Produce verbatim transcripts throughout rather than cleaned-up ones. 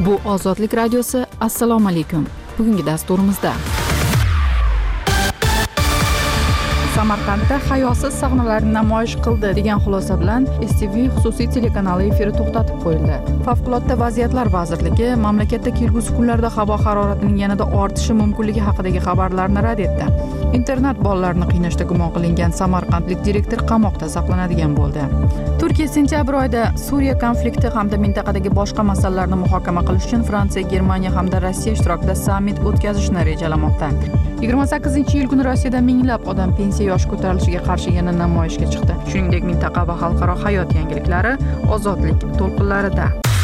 Bu Ozodlik radiosi. Assalomu alaykum. Bugungi dasturimizda Samarqandda hayosiz sahnalarni namoyish qildi degan xulosa bilan S T V xususiy telekanali efiri to'xtatib qo'yildi. Favqulodda vaziyatlar vazirligi mamlakatda kelgusi kunlarda havo haroratining yanada ortishi mumkinligi haqidagi xabarlarni rad etdi. Internet bolalarni qiynashda gumon qilingan samarqandlik direktor qamoqda saqlanadigan bo'ldi. Turkiya sentyabr oyida Suriya konflikti hamda mintaqadagi boshqa masalalarni muhokama qilish uchun Fransiya, Germaniya hamda Rossiya ishtirokida sammit o'tkazishni rejalamoqda. yigirma sakkizinchi iyul kuni Rossiyada minglab odam pensiya yoshi ko'tarilishiga qarshi yana namoyishga chiqdi. Shuningdek, mintaqa va xalqaro hayot yangiliklari ozodlik to'lqinlarida.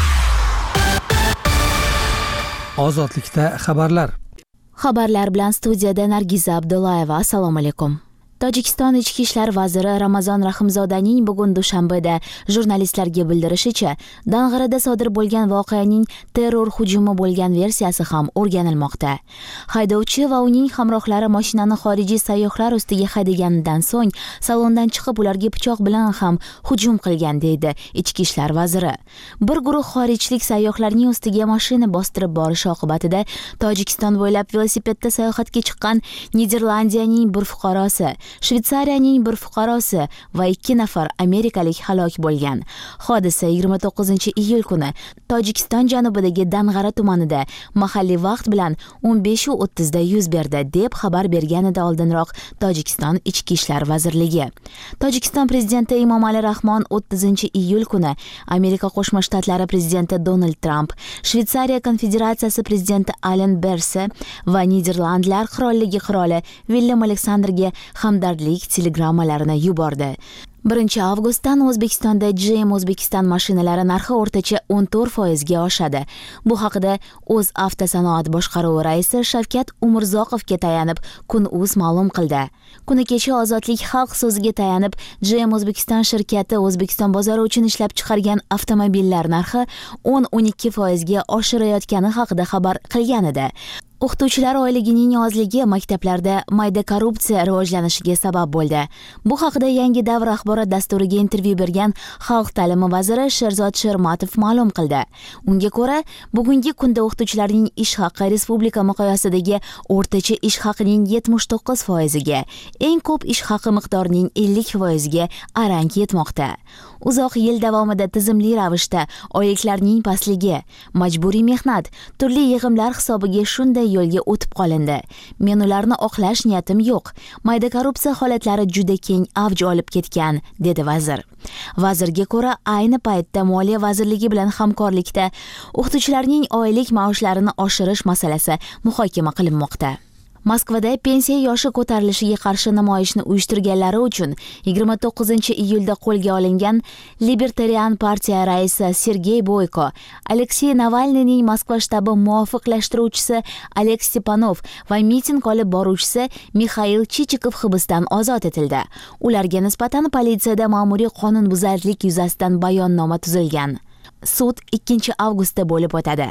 Ozodlikda xabarlar. Xabarlar bilan studiyada Nargiza Abdullayeva. Assalomu alaykum. Tojikiston ichki ishlar vaziri Ramazon Rahimzodaning bugun Dushanbeda jurnalistlarga bildirishicha, Dang'arada sodir bo'lgan voqeaning terror hujumi bo'lgan versiyasi ham o'rganilmoqda. Haydovchi va uning hamrohlari mashinani xorijiy sayyohlar ustiga haydaganidan so'ng salondan chiqib ularga pichoq bilan ham hujum qilgan deydi ichki ishlar vaziri. Bir guruh xorijlik sayyohlarning ustiga mashina bostirib borishi oqibatida Tojikiston bo'ylab velosipedda sayohatga chiqqan Niderlandiyaning bir fuqarosi, Shvetsariyaning bir fuqarosi va ikki nafar amerikalik halok bo'lgan. Hodisa yigirma to'qqizinchi iyul kuni Tojikiston janubidagi Dang'ara tumanida mahalliy vaqt bilan o'n besh o'ttiz da yuz berdi deb xabar bergan edi oldinroq Tojikiston ichki ishlar vazirligi. Tojikiston prezidenti Emomali Rahmon o'ttizinchi iyul kuni Amerika Qo'shma Shtatlari prezidenti Donald Trump, Shvetsariya konfederatsiyasi prezidenti Alan Berse va Niderlandlar qirolligi qiroli Willem Alexanderga hamdardlik telegrammalarini yubordi. birinchi avgustdan O'zbekistonda G M O'zbekiston mashinalari narxi o'rtacha o'n to'rt foizga oshadi. Bu haqida O'z avtosanoat boshqaruvi raisi Shavkat Umurzoqovga tayanib Kun.uz ma'lum qildi. Kuni kecha Ozodlik xalq so'ziga tayanib G M O'zbekiston shirkati O'zbekiston bozori uchun ishlab chiqargan avtomobillar narxi o'n o'n ikki foizga oshirayotgani haqida xabar qilgan edi. O'qituvchilar oyligining ozligi maktablarda mayda korrupsiya rivojlanishiga sabab bo'ldi. Bu haqida Yangi davr axborot dasturiga intervyu bergan Xalq ta'limi vaziri Sherzod Shermatov ma'lum qildi. Unga ko'ra, bugungi kunda o'qituvchilarning ish haqi respublika miqyosidagi o'rtacha ish haqining yetmish to'qqiz foiziga, eng ko'p ish haqi miqdorining ellik foiziga arang yetmoqda. Uzoq yil davomida tizimli ravishda oyliklarning pastligi, majburiy mehnat, turli yig'imlar hisobiga shunday yo'lga o'tib qolindi. Men ularni oqlash niyatim yo'q. Mayda korrupsiya holatlari juda keng avj olib ketgan, dedi vazir. Vazirga ko'ra, ayni paytda Moliya vazirligi bilan hamkorlikda o'qituvchilarning oylik maoshlarini oshirish masalasi muhokama qilinmoqda. Moskvada pensiya yoshi ko'tarilishiga qarshi namoyishni uyushtirganlari uchun yigirma to'qqizinchi iyulda qo'lga olingan Libertarian partiya raisi Sergey Boyko, Aleksey Navalniyning Moskva shtabi muvofiqlashtiruvchisi Alek Stepanov va miting olib boruvchisi Mikhail Chichikov hibsdan ozod etildi. Ularga nisbatan politsiyada ma'muriy qonunbuzarlik yuzasidan bayonnoma tuzilgan. Sud ikkinchi avgustda bo'lib o'tadi.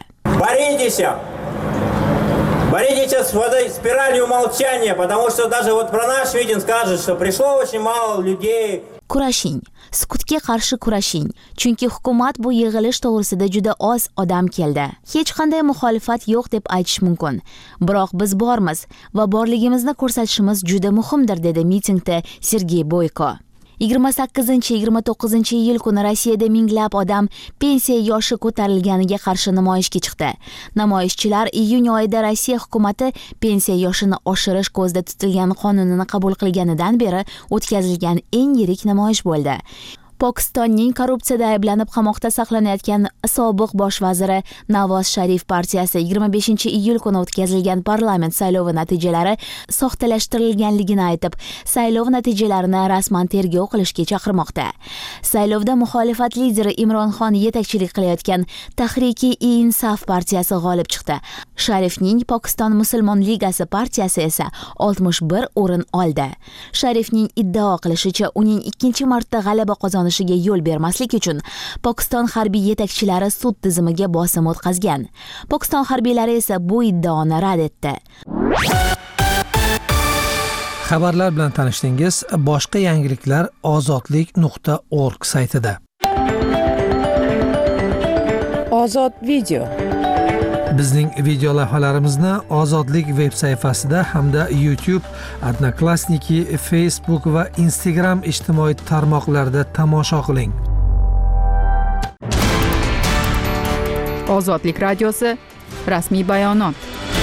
Боритесь с этой спиралью молчания, потому что даже вот про наш митинг скажут, что пришло очень мало людей. Kurashing, sukutga qarshi kurashing, chunki hukumat bu yig'ilish to'g'risida juda oz odam keldi. Hech qanday muxolifat yo'q deb aytish mumkin. Biroq biz bormiz va borligimizni ko'rsatishimiz juda muhimdir, dedi mitingda Sergey Boyko. yigirma sakkizinchi yigirma to'qqizinchi iyul kuni Rossiyada minglab odam pensiya yoshi ko'tarilganiga qarshi namoyishga chiqdi. Namoyishchilar iyun oyida Rossiya hukumati pensiya yoshini oshirish ko'zda tutilgan qonunini qabul qilganidan beri o'tkazilgan eng yirik namoyish bo'ldi. Pokistonning korrupsiyada ayblanib qamoqda saqlanayotgan sobiq bosh vaziri Navoz Sharif partiyasi yigirma beshinchi iyul kuni o'tkazilgan parlament saylovi natijalari soxtalashtirilganligini aytib, saylov natijalarini rasman tergov qilishga chaqirmoqda. Saylovda muxolifat lideri Imron Xon yetakchilik qilayotgan Tahriki-i-Insaf partiyasi g'olib chiqdi. Sharifning Pokiston Musulmon ligasi partiyasi esa oltmish bir o'rin oldi. Sharifning iddao qilishicha, uning ikkinchi marta g'alaba qozonishi qo'llanishiga yo'l bermaslik uchun Pokiston harbiy yetakchilari sud tizimiga bosim o'tkazgan. Pokiston harbiylari esa bu iddaoni rad etdi. Xabarlar bilan tanishdingiz. Boshqa yangiliklar ozodlik nuqta org saytida. Ozod video. Bizning video lavhalarimizni Ozodlik veb sayfasida hamda YouTube, Odnoklassniki, Facebook va Instagram ijtimoiy tarmoqlarida tomosha qiling. Ozodlik radiosi rasmiy bayonot.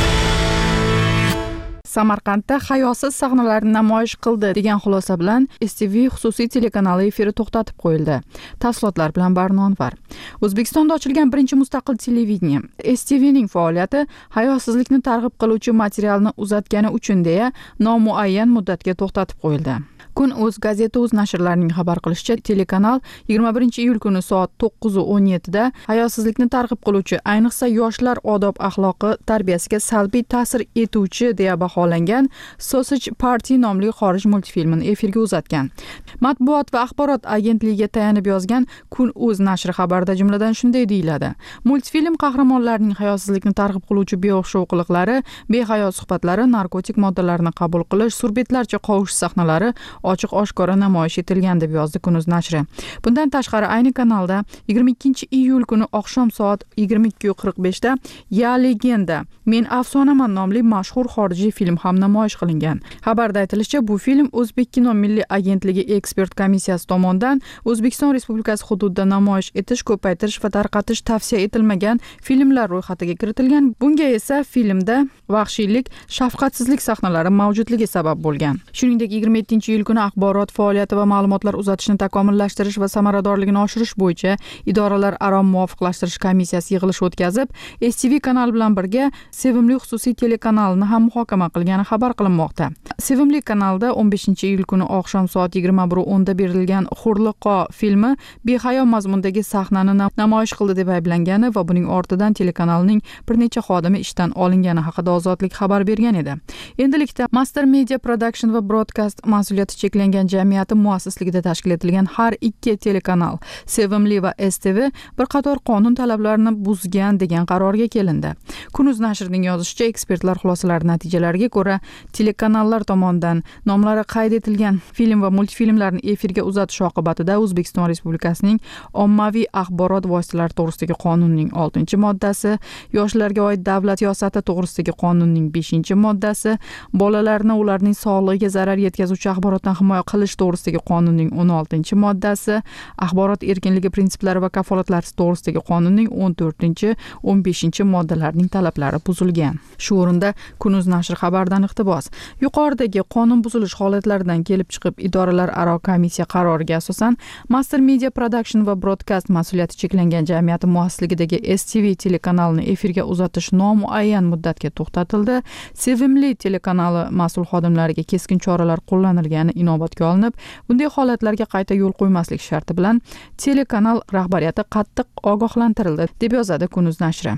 Samarqandda hayosiz sahnalarni namoyish qildi degan xulosa bilan S T V xususiy telekanali efiri to'xtatib qo'yildi. Tafsilotlar bilan Barno Anvar. O'zbekistonda ochilgan birinchi mustaqil televideniye S T V'ning faoliyati hayosizlikni targ'ib qiluvchi materialni uzatgani uchun deya nomuayyan muddatga to'xtatib qo'yildi. Kun o'z gazeta o'z nashrlarining xabar qilishicha, telekanal yigirma birinchi iyul kuni soat to'qqiz o'n yetti da hayosizlikni targ'ib qiluvchi, ayniqsa yoshlar odob axloqi tarbiyasiga salbiy ta'sir etuvchi deya baholangan Sausage Party nomli xorij multfilmini efirga uzatgan. Matbuot va axborot agentligiga tayanib yozgan Kun o'z nashri xabarida jumladan shunday deyiladi: multfilm qahramonlarining hayosizlikni targ'ib qiluvchi beo'xshov qiliqlari, behayo suhbatlari, narkotik moddalarni qabul qilish, surbetlarcha qovush sahnalari ochiq oshkora namoyish etilgan deb yozdi Kunuz nashri. Bundan tashqari ayni kanalda yigirma ikkinchi iyul kuni oqshom soat yigirma ikki qirq besh da Ya Legenda, Men afsonaman nomli mashhur xorijiy film ham namoyish qilingan. Xabarda aytilishicha, bu film O'zbekkino Milliy agentligi ekspert komissiyasi tomonidan O'zbekiston Respublikasi hududida namoyish etish, ko'paytirish va tarqatish tavsiya etilmagan filmlar ro'yxatiga kiritilgan. Bunga esa filmda vahshiylik, shafqatsizlik sahnalari mavjudligi sabab bo'lgan. Shuningdek, yigirma yettinchi iyul kuni axborot faoliyati va ma'lumotlar uzatishni takomillashtirish va samaradorligini oshirish bo'yicha idoralar aro muvofiqlashtirish komissiyasi yig'ilish o'tkazib, S T V kanal bilan birga Sevimli xususiy telekanalini ham muhokama qilgani xabar qilinmoqda. Sevimli kanalda o'n beshinchi iyul kuni oqshom soat yigirma bir o'n da berilgan Hurliqo filmi behayo mazmundagi sahnani namoyish qildi deb ayblangani va buning ortidan telekanalning bir necha xodimi ishdan olingani haqida Ozodlik xabar bergan edi. Endilikda Master Media Production va Broadcast mas'uliyati cheklangan jamiyati muassisligida tashkil etilgan har ikki telekanal Sevimli va S T V bir qator qonun talablarini buzgan degan qarorga kelindi. Kunuz nashrining yozishicha, ekspertlar xulosalari natijalariga ko'ra telekanallar tomonidan nomlari qayd etilgan film va multfilmlarni efirga uzatish oqibatida O'zbekiston Respublikasining ommaviy axborot vositalari to'g'risidagi qonunining oltinchi moddasi, yoshlarga oid davlat siyosati to'g'risidagi qonunning beshinchi moddasi, bolalarni ularning sog'lig'iga zarar yetkazuvchi axborotdan himoya qilish to'g'risidagi qonunning o'n oltinchi moddasi, axborot erkinligi prinsiplari va kafolatlari to'g'risidagi qonunning o'n to'rtinchi o'n beshinchi moddalarining talablari buzilgan. Shu o'rinda Kunuz nashri xabardan iqtibos: yuqoridagi qonun buzilish holatlaridan kelib chiqib, idoralar aro komissiya qaroriga asosan Master Media Production va Broadcast mas'uliyati cheklangan jamiyati muassisligidagi S T V telekanalini efirga uzatish nomuayyan muddatga to'xtatildi. Sevimli telekanali mas'ul xodimlariga keskin choralar qo'llanilgani inobatga olinib, bunday holatlarga qayta yo'l qo'ymaslik sharti bilan telekanal rahbariyati qattiq ogohlantirildi deb yozadi Kunuz nashri.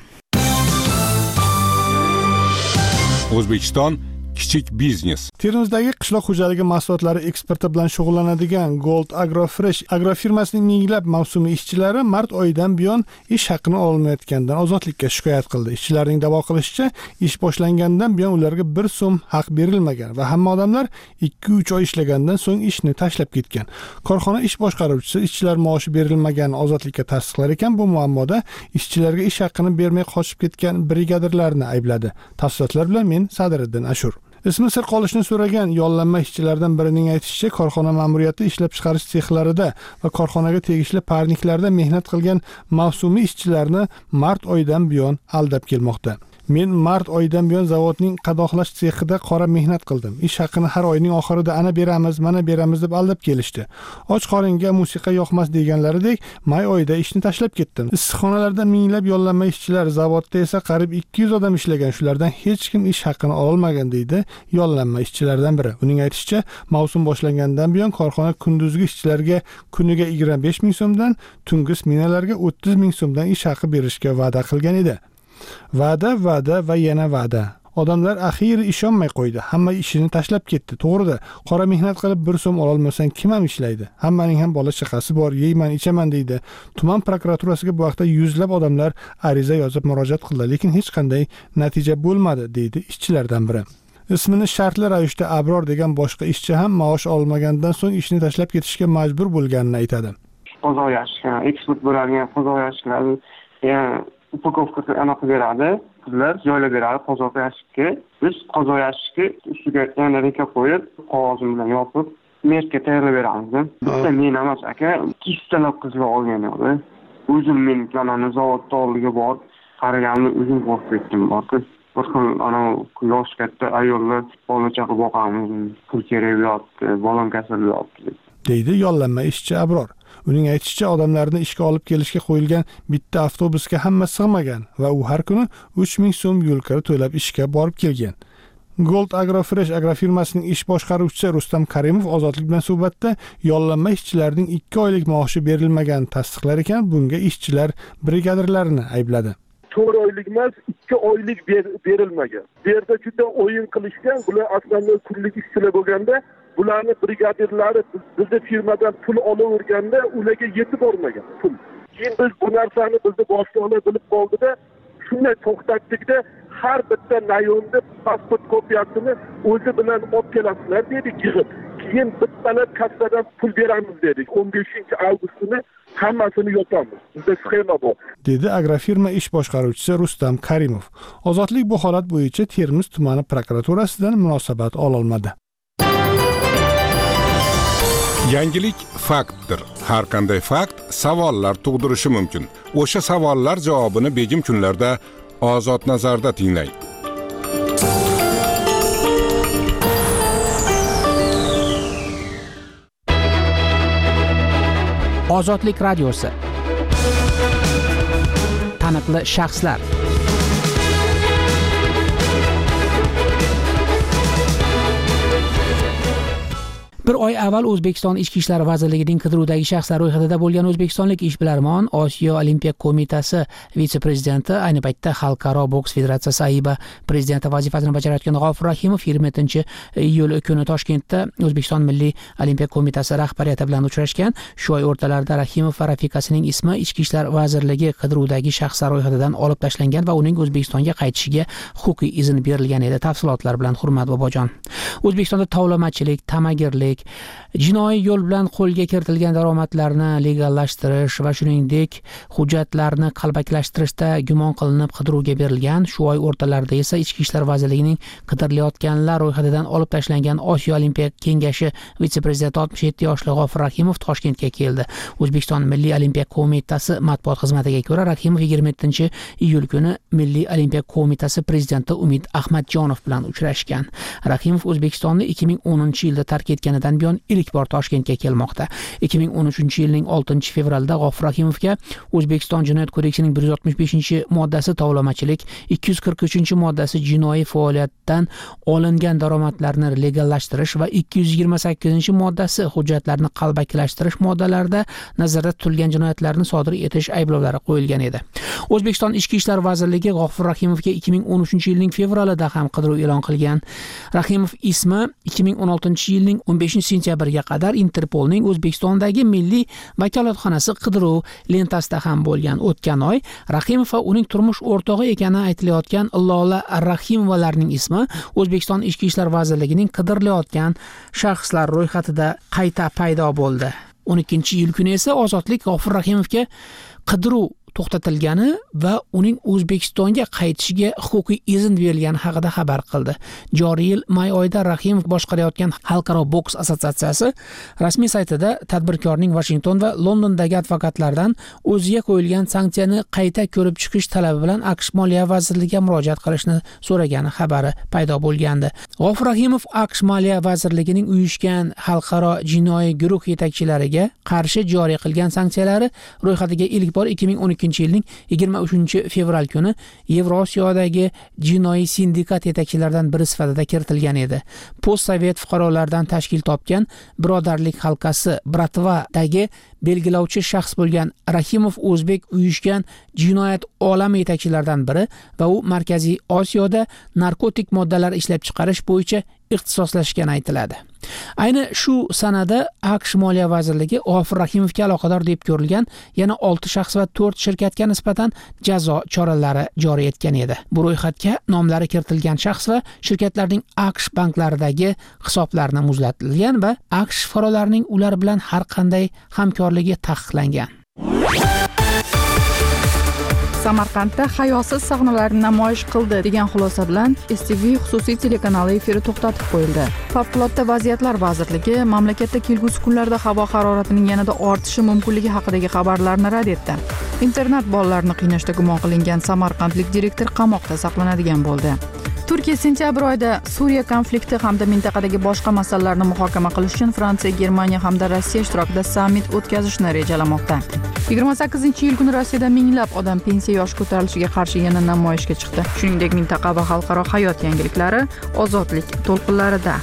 O'zbekiston kichik biznes. Termizdagi qishloq xo'jaligi mahsulotlari eksporti bilan shug'ullanadigan Gold Agrofresh agrofirmasining minglab mavsumiy ishchilari mart oyidan buyon ish haqini olmayotganidan Ozodlikka shikoyat qildi. Ishchilarning da'vo qilishicha, ish boshlangandan buyon ularga bir so'm haq berilmagan va hamma odamlar ikki uch oy ishlagandan so'ng ishni tashlab ketgan. Korxona ish boshqaruvchisi ishchilar maoshi berilmaganini Ozodlikka tasdiqlar ekan, bu muammoda ishchilarga ish haqini bermay qochib ketgan brigadirlarni aybladi. Tafsilotlar bilan men Sadiriddin Ashur. Ismi sir qolishni so'ragan yollanma ishchilardan birining aytishicha, korxona ma'muriyati ishlab chiqarish sexlarida va korxonaga tegishli parniklarda mehnat qilgan mavsumiy ishchilarni mart oyidan buyon aldab kelmoqda. Men mart oyidan buyon zavodning qadoqlash sexida qora mehnat qildim. Ish haqini har oyning oxirida ana beramiz, mana beramiz deb aldab kelishdi. Och qoringa musiqa yoqmas deganlaridek may oyida ishni tashlab ketdim. Issiqxonalarda minglab yollanma ishchilar, zavodda esa qariyb ikki yuz odam ishlagan. Shulardan hech kim ish haqini olmagan deydi yollanma ishchilardan biri. Uning aytishicha, mavsum boshlangandan buyon korxona kunduzgi ishchilarga kuniga yigirma besh ming so'mdan, tungi smenalarga o'ttiz ming so'mdan ish haqi berishga va'da qilgan edi. Va'da, va'da va yana va'da. Odamlar axiyri ishonmay qo'ydi. Hamma ishini tashlab ketdi. To'g'rida, qora mehnat qilib bir so'm ola olmasang kim ham ishlaydi? Hammaning ham bola chaqasi bor, yeyman, ichaman deydi. Tuman prokuraturasiga bu vaqtda yuzlab odamlar ariza yozib murojaat qildi, lekin hech qanday natija bo'lmadi, deydi ishchilardan biri. Ismini shartli ravishda Abror degan boshqa ishchi ham maosh olmagandan so'ng ishni tashlab ketishga majbur bo'lganini aytadi. Qozoyashga, eksport bo'ladigan qozoyashlarni upakovkasi aniq beradi. qizlar joylab beradi qozoq yashikka. Biz qozoq yashikka ustiga yana reka qo'yib, qog'oz bilan yopib, merkka tayyorlab beramiz. Bitta men emas aka, ikkistalab qizlar olgan edi. O'zim men ana zavodda oldiga borib, qaraganimda o'zim qo'rqib ketdim. Borku, bir xil ana yosh katta ayollar bola chaqa boqamiz, pul kerak bo'lyapti, bolam kasal bo'lyapti, deydi yollanma ishchi Abror. Uning aytishicha, odamlarni ishga olib kelishga qo'yilgan bitta avtobusga hamma sig'magan va u har kuni uch ming so'm yo'l kira to'lab ishga borib kelgan. Gold Agrofresh agrofirmasining ish boshqaruvchisi Rustam Karimov Ozodlik bilan suhbatda yollanma ishchilarning ikki oylik maoshi berilmaganini tasdiqlar ekan, bunga ishchilar brigadirlarini aybladi. to'rt oylik emas, ikki oylik berilmagan. Bu yerda juda o'yin qilishgan, bular aslida kunlik ishchilar bo'lganda, bularni brigadirlari bizni firmadan pul olaverganda, ularga yetib bormagan pul. Keyin biz bu narsani bizni boshliqlar bilib qoldida, shunday to'xtatdikda, har bitta nayonni pasport kopiyasini o'zi bilan olib kelasizlar dedik yig'ib. Keyin bittalar kassadan pul beramiz dedik. o'n beshinchi avgust kuni hammasini yopamiz. Bizda sxema bor, dedi agrofirma ish boshqaruvchisi Rustam Karimov. Ozodlik bu holat bo'yicha Termiz tumani prokuraturasidan munosabat ola olmadi. Yangilik faktdir. Har qanday fakt savollar tug'dirishi mumkin. O'sha savollar javobini begim kunlarda Ozod nazarda tinglang. Ozodlik radiosi. Taniqli shaxslar. Bir oy avval O'zbekiston Ichki ishlar vazirligining qidiruvdagi shaxslar ro'yxatida bo'lgan o'zbekistonlik ishbilarmon Osiyo Olimpiya qo'mitasi vitse-prezidenti, ayni paytda Xalqaro boks federatsiyasi A I B A prezidenti vazifasini bajarayotgan G'ofur Rahimov yigirma yettinchi iyul kuni Toshkentda O'zbekiston Milliy Olimpiya qo'mitasi rahbariyati bilan uchrashgan. Shu oy o'rtalarida Rahimov va rafiqasining ismi Ichki ishlar vazirligi qidiruvdagi shaxslar ro'yxatidan olib tashlangan va uning O'zbekistonga qaytishiga huquqiy izn berilgan edi. Tafsilotlar bilan Hurmat Bobojon. O'zbekistonda tovlamachilik, tamagirlik, jinoiy yo'l bilan qo'lga kiritilgan daromadlarni legallashtirish va shuningdek hujjatlarni qalbakilashtirishda gumon qilinib qidiruvga berilgan. Shu oy o'rtalarida esa Ichki ishlar vazirligining qidirilayotganlar ro'yxatidan olib tashlangan Osiyo Olimpiya kengashi vitse-prezidenti oltmish yetti yoshli G'ofur Rahimov Toshkentga keldi. O'zbekiston Milliy Olimpiya qo'mitasi matbuot xizmatiga ko'ra, Rahimov yigirma yettinchi iyul kuni Milliy Olimpiya qo'mitasi prezidenti Umid Ahmadjonov bilan uchrashgan. Rahimov O'zbekistonni ikki ming o'ninchi yilda tark etganidan buyon ilk bor Toshkentga kelmoqda. ikki ming o'n uchinchi yilning oltinchi fevralda G'ofur Rahimovga O'zbekiston Jinoyat kodeksining bir yuz oltmish beshinchi moddasi tovlamachilik, ikki yuz qirq uchinchi moddasi jinoiy faoliyatdan olingan daromadlarni legallashtirish va ikki yuz yigirma sakkizinchi moddasi hujjatlarni qalbakilashtirish moddalarida nazarda tutilgan jinoyatlarni sodir etish ayblovlari qo'yilgan edi. O'zbekiston Ichki ishlar vazirligi G'ofur Rahimovga ikki ming o'n uchinchi yilning fevralida ham qidiruv e'lon qilgan. Rahimov ismi ikki ming o'n oltinchi yilning o'n beshinchi sentyabrga qadar Interpolning O'zbekistondagi milliy vakolatxonasi qidiruv lentasida ham bo'lgan. O'tgan oy Rahimov va uning turmush o'rtog'i ekani aytilayotgan Lola Rahimovalarning ismi O'zbekiston Ichki ishlar vazirligining qidirilayotgan shaxslar ro'yxatida qayta paydo bo'ldi. o'n ikkinchi iyul kuni esa Ozodlik G'ofur Rahimovga qidiruv to'xtatilgani va uning O'zbekistonga qaytishiga huquqiy izn berilgani haqida xabar qildi. Joriy yil may oyida Rahimov boshqarayotgan Xalqaro boks assotsiatsiyasi rasmiy saytida tadbirkorning Washington va Londondagi advokatlardan o'ziga qo'yilgan sanksiyani qayta ko'rib chiqish talabi bilan AQSh Moliya vazirligiga murojaat qilishni so'ragani xabari paydo bo'lgandi. G'ofur Rahimov AQSh Moliya vazirligining uyushgan xalqaro jinoiy guruh yetakchilariga qarshi joriy qilgan sanksiyalari ro'yxatiga ilk bor ikki ming o'n ikkinchi yilning yigirma uchinchi fevral kuni Yevrosiyodagi jinoiy sindikat yetakchilaridan biri sifatida kiritilgan edi. Postsovet fuqarolardan tashkil topgan Birodarlik halqasi Bratvadagi belgilovchi shaxs bo'lgan Rahimov o'zbek uyushgan jinoyat olami yetakchilaridan biri va u Markaziy Osiyoda narkotik moddalar ishlab chiqarish bo'yicha ixtisoslashgani aytiladi. Ayni shu sanada AQSh Moliya vazirligi G'ofur Rahimovga aloqador deb ko'rilgan yana olti shaxs va to'rt shirkatga nisbatan jazo choralari joriy etgan edi. Bu ro'yxatga nomlari kiritilgan shaxs va shirkatlarning AQSh banklaridagi hisoblarini muzlatilgan va AQSh fuqarolarining ular bilan har qanday hamkorligi taqiqlangan. Samarqandda hayosiz sahnalarni namoyish qildi degan xulosa bilan S T V xususiy telekanali efiri to'xtatib qo'yildi. Favqulodda vaziyatlar vazirligi mamlakatda kelgusi kunlarda havo haroratining yanada ortishi mumkinligi haqidagi xabarlarni rad etdi. Internet bolalarni qiynashda gumon qilingan samarqandlik direktor qamoqda saqlanadigan bo'ldi. Turkiya sentyabr oyida Suriya konflikti hamda mintaqadagi boshqa masalalarni muhokama qilish uchun Fransiya, Germaniya hamda Rossiya ishtirokida sammit o'tkazishni rejalamoqda. yigirma sakkizinchi iyul kuni Rossiyada minglab odam pensiya yoshi ko'tarilishiga qarshi yana namoyishga chiqdi. Shuningdek, mintaqa va xalqaro hayot yangiliklari ozodlik to'lqinlarida.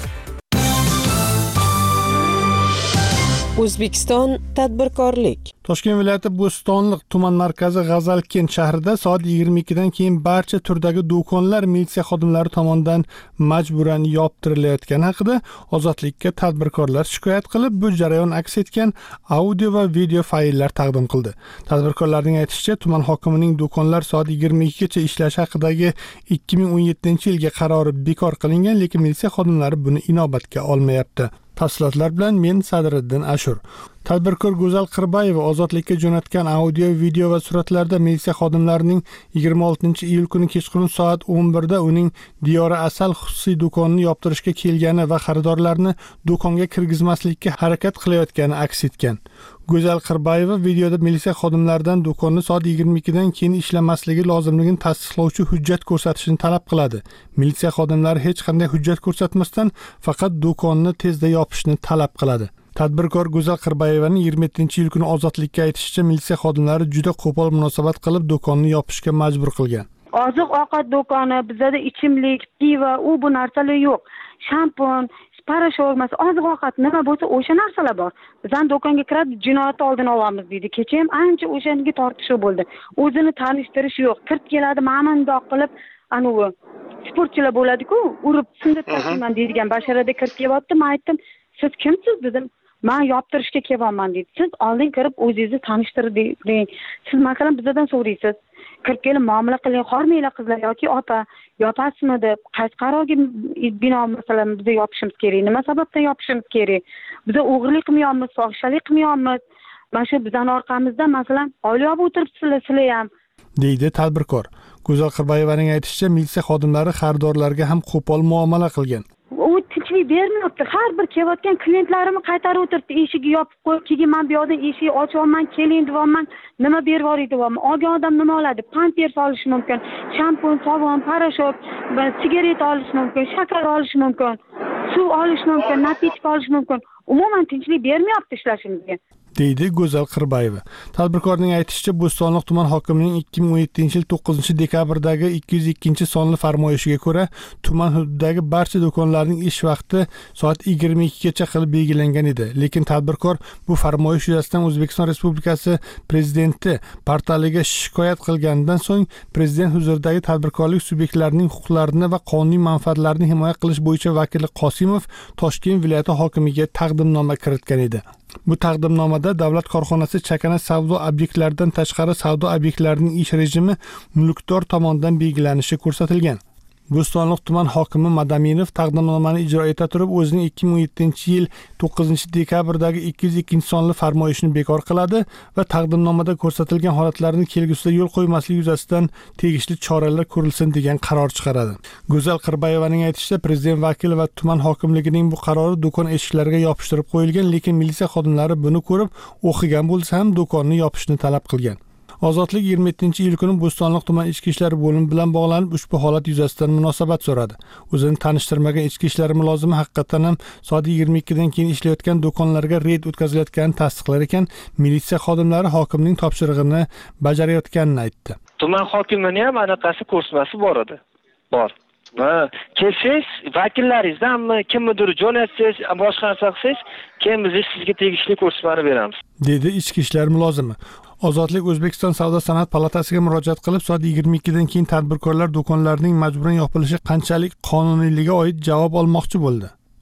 O'zbekiston tadbirkorlik. Toshkent viloyati Bo'stonliq tuman markazi G'azalkent shahrida soat yigirma ikkidan keyin barcha turdagi do'konlar militsiya xodimlari tomonidan majburan yoptirilayotgani haqida Ozodlikka tadbirkorlar shikoyat qilib, bu jarayon aks etgan audio va video fayllar taqdim qildi. Tadbirkorlarning aytishicha, tuman hokimining do'konlar soat yigirma ikkigacha ishlashi haqidagi ikki ming o'n yettinchi yilgi qarori bekor qilingan, lekin militsiya xodimlari buni inobatga olmayapti. Tafsilotlar bilan men Sadriddin Ashur. Tadbirkor Go'zal Qirbayeva Ozodlikka jo'natgan audio, video va suratlarda militsiya xodimlarining yigirma oltinchi iyul kuni kechqurun soat o'n birda uning Diyora Asal xususiy do'konini yoptirishga kelgani va xaridorlarni do'konga kirgizmaslikka harakat qilayotgani aks etgan. Go'zal Qirbayeva videoda militsiya xodimlaridan do'konni soat yigirma ikkidan keyin ishlamasligi lozimligini tasdiqlovchi hujjat ko'rsatishni talab qiladi. Militsiya xodimlari hech qanday hujjat ko'rsatmasdan faqat do'konni tezda yopishni talab qiladi. Tadbirkor Go'zal Qirbayevaning yigirma yettinchi iyul kuni Ozodlikka aytishicha, militsiya xodimlari juda qo'pol munosabat qilib do'konni yopishga majbur qilgan. Oziq-ovqat do'koni, bizda ichimlik, pivo, u bu narsalar yo'q. Shampun, parashormas, oziq-ovqat nima bo'lsa o'sha narsalar bor. Bizdan do'konga kirib jinoyat oldini olamiz deydi. Kecha ham ancha o'shanga tortishuv bo'ldi. O'zini tanishtirish yo'q. Kirib keladi, ma'mum doq qilib, anavi sportchilar bo'ladi-ku, urib sindirib tashlayman deydigan basharada kirib kelyapti. Men aytdim, siz kimsiz dedim. Men yoptirishga kelyapman dedi. Siz oldin kirib o'zingizni tanishtiring. Siz masalan bizdan so'raysiz. Kirib kelib muomala qiling, hormanglar qizlar yoki opa, yopasizmi deb, qaysi qarorga bino masalan biz yopishimiz kerak, nima sababdan yopishimiz kerak? Biz o'g'irlik qilmayapmiz, fohishalik qilmayapmiz. Mana shu bizdan orqamizda masalan oila olib o'tiribsizlar sizlar ham, deydi tadbirkor. Go'zal Qirbayevaning aytishicha, militsiya xodimlari xaridorlarga ham qo'pol muomala qilgan. U tinchlik bermayapti. Har bir kelayotgan klientlarimni qaytarib o'tiribdi, eshigi yopib qo'yib, keyin men bu yoqdan eshik ochyapman, keling deyapman, nima berib yuboring deyapman. Olgan odam nima oladi? Pampers olishi mumkin, shampun, sovun, parashok, sigaret olishi mumkin, shakar olishi mumkin, suv olishi mumkin, napichka olishi mumkin. Umuman tinchlik bermayapti ishlashimizga, deydi Go'zal Qirbayeva. Tadbirkorning aytishicha, Bo'stonliq tuman hokimining ikki ming o'n yettinchi yil to'qqizinchi dekabrdagi ikki yuz ikkinchi sonli farmoyishiga ko'ra, tuman hududidagi barcha do'konlarning ish vaqti soat yigirma ikkigacha qilib belgilangan edi. Lekin tadbirkor bu farmoyish yuzasidan O'zbekiston Respublikasi Prezidenti portaliga shikoyat qilganidan so'ng, Prezident huzuridagi tadbirkorlik subyektlarining huquqlarini va qonuniy manfaatlarini himoya qilish bo'yicha vakili Qosimov Toshkent viloyati hokimiga taqdimnoma kiritgan edi. Bu taqdimnomada davlat korxonasi chakana savdo obyektlaridan tashqari savdo obyektlarining ish rejimi mulkdor tomonidan belgilanishi ko'rsatilgan. Bo'stonliq tuman hokimi Madaminov taqdimnomani ijro eta turib, o'zining ikki ming o'n yettinchi yil to'qqizinchi dekabrdagi ikki yuz ikkinchi sonli farmoyishni bekor qiladi va taqdimnomada ko'rsatilgan holatlarni kelgusida yo'l qo'ymaslik yuzasidan tegishli choralar ko'rilsin degan qaror chiqaradi. Go'zal Qirbayevaning aytishicha, prezident vakili va tuman hokimligining bu qarori do'kon eshiklariga yopishtirib qo'yilgan, lekin militsiya xodimlari buni ko'rib, o'qigan bo'lsa ham do'konni yopishni talab qilgan. Ozodlik yigirma yettinchi iyul kuni Bo'stonliq tuman ichki ishlar bo'limi bilan bog'lanib ushbu holat yuzasidan munosabat so'radi. O'zini tanishtirmagan ichki ishlar mulozimi haqiqatan ham soat yigirma ikkidan keyin ishlayotgan do'konlarga reyd o'tkazilayotganini tasdiqlar ekan, militsiya xodimlari hokimning topshirig'ini bajarayotganini aytdi. Tuman hokimining ham anaqasi ko'rsatmasi bor edi. Bor. Va kelsangiz, vakillaringizdanmi, kimnidir jo'natsangiz, boshqa narsa qilsangiz, keyin biz sizga tegishli ko'rsatmani beramiz, dedi ichki ishlar mulozimi. Ozodlik O'zbekiston Savdo sanoat palatasiga murojaat qilib, soat yigirma ikkidan keyin tadbirkorlar do'konlarining majburan yopilishi qanchalik qonuniyligi oid javob olmoqchi bo'ldi.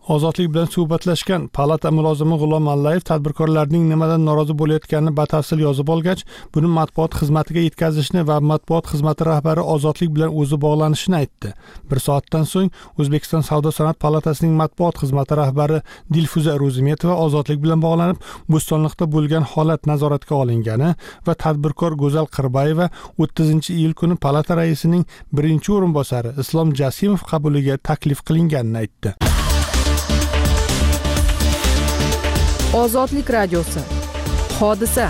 Ozodlik bilan suhbatlashgan palata mulozimi G'ulom Allayev tadbirkorlarning nimadan norozi bo'layotganini batafsil yozib olgach, buni matbuot xizmatiga yetkazishni va matbuot xizmati rahbari Ozodlik bilan o'zi bog'lanishini aytdi. Bir soatdan so'ng O'zbekiston Savdo sanoat palatasining matbuot xizmati rahbari Dilfuza Ro'zimetova Ozodlik bilan bog'lanib, Bo'stonliqda bo'lgan holat nazoratga olingani va tadbirkor Go'zal Qirbayeva o'ttizinchi iyul kuni palata raisining birinchi o'rinbosari Islom Jasimov qabuliga taklif qilinganini aytdi. Ozodlik radiosi. Hodisa.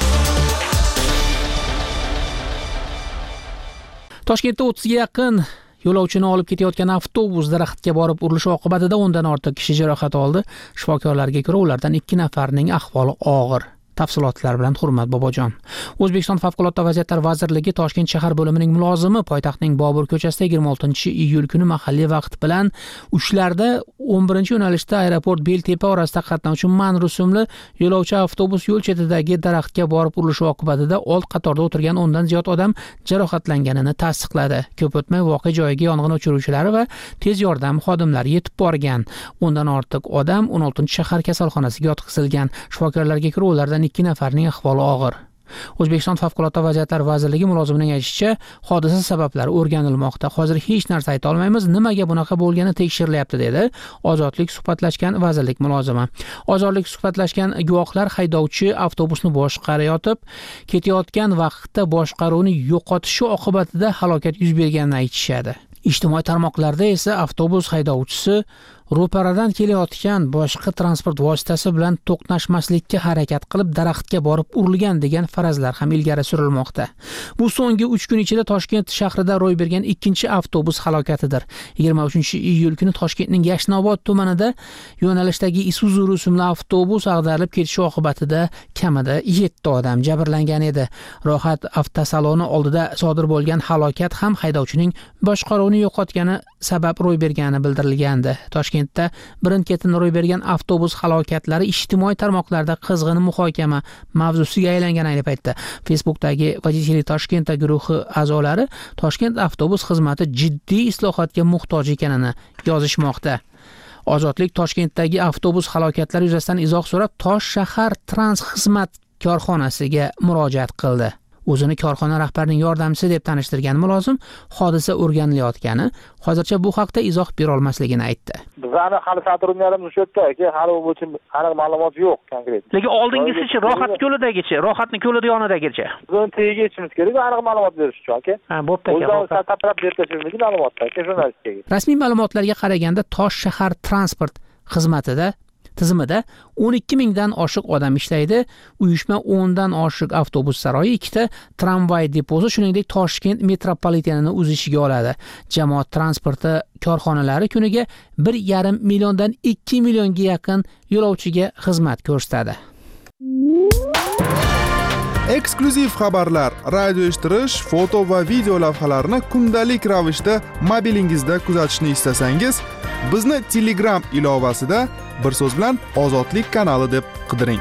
Toshkentda o'ttizga yaqin yo'lovchini olib ketayotgan avtobus daraxtga borib urilishi oqibatida o'ndan ortiq kishi jarohat oldi. Shifokorlarga ko'ra, ulardan ikki nafarining ahvoli og'ir. Tafsilotlar bilan Hurmat Bobojon. O'zbekiston Favqulodda vaziyatlar vazirligi Toshkent shahar bo'limining mulozimi poytaxtning Bobur ko'chasida yigirma oltinchi iyul kuni mahalliy vaqt bilan uchlarda o'n birinchi yo'nalishda aeroport Beltepa orasida qatnovchi man rusumli yo'lovchi avtobus yo'l chetidagi daraxtga borib urilishi oqibatida old qatorda o'tirgan o'ndan ziyod odam jarohatlanganini tasdiqladi. Ko'p o'tmay voqea joyiga yong'in o'chiruvchilari va tez yordam xodimlari yetib borgan. O'ndan ortiq odam o'n oltinchi shahar kasalxonasiga yotqizilgan. Shifokorlarga ko'ra, ulardan ikki nafarning ahvoli og'ir. O'zbekiston Favqulodda vaziyatlar vazirligi mulozimining aytishicha, hodisa sabablari o'rganilmoqda. Hozir hech narsa ayta olmaymiz, nimaga bunaqa bo'lgani tekshirilyapti, dedi Ozodlik suhbatlashgan vazirlik mulozimi. Ozodlik suhbatlashgan guvohlar haydovchi avtobusni boshqarayotib, ketayotgan vaqtda boshqaruvni yo'qotishi oqibatida halokat yuz berganini aytishadi. Ijtimoiy tarmoqlarda esa avtobus haydovchisi ro'paradan kelayotgan boshqa transport vositasi bilan to'qnashmaslikka harakat qilib daraxtga borib urilgan degan farazlar ham ilgari surilmoqda. Bu so'nggi uch kun ichida Toshkent shahrida ro'y bergan ikkinchi avtobus halokatidir. yigirma uchinchi iyul kuni Toshkentning Yashnobod tumanida yo'nalishdagi Isuzu rusumli avtobus ag'darilib ketishi oqibatida kamida yetti odam jabrlangan edi. Rohat avtosaloni oldida sodir bo'lgan halokat ham haydovchining boshqaruvni yo'qotgani sabab ro'y bergani bildirilgandi. Toshkentda birin-ketin ro'y bergan avtobus halokatlari ijtimoiy tarmoqlarda qizg'in muhokama mavzusiga aylangan ayni paytda. Facebookdagi Vodители Toshkentda guruhi a'zolari Toshkent avtobus xizmati jiddiy islohotga muhtoj ekanini yozishmoqda. Ozodlik Toshkentdagi avtobus halokatlari yuzasidan izoh so'rab Tosh shahar Transxizmat korxonasiga murojaat qildi. O'zini korxona rahbarining yordamchisi deb tanishtirgan mulozim hodisa o'rganilayotgani, hozircha bu haqda izoh bera olmasligini aytdi. Bizani hali sotrudniyalarimiz o'sha yerda, aka, hali bu bo'yicha aniq ma'lumot yo'q konkret. Lekin oldingisichi, Rohat ko'lidagicha, Rohatning ko'lida yonidagicha. Buni tagiga yetishimiz kerak, aniq ma'lumot berish uchun, aka. Ha, bo'pti aka. O'zdan tarqab berib tashlaymiz ma'lumotni, aka, jurnalistga. Rasmiy ma'lumotlarga qaraganda Tosh shahar transport xizmatida tizimida o'n ikki mingdan oshiq odam ishlaydi. Uyushma o'ndan oshiq avtobus saroyi, ikkita tramvay deposi, shuningdek Toshkent metropolitenini o'z ichiga oladi. Jamoat transporti korxonalari kuniga bir yarim milliondan ikki millionga yaqin yo'lovchiga xizmat ko'rsatadi. Eksklyuziv xabarlar, radio eshittirish, foto va video lavhalarni kundalik ravishda mobilingizda kuzatishni istasangiz, bizni Telegram ilovasida bir so'z bilan Ozodlik kanali deb qidiring.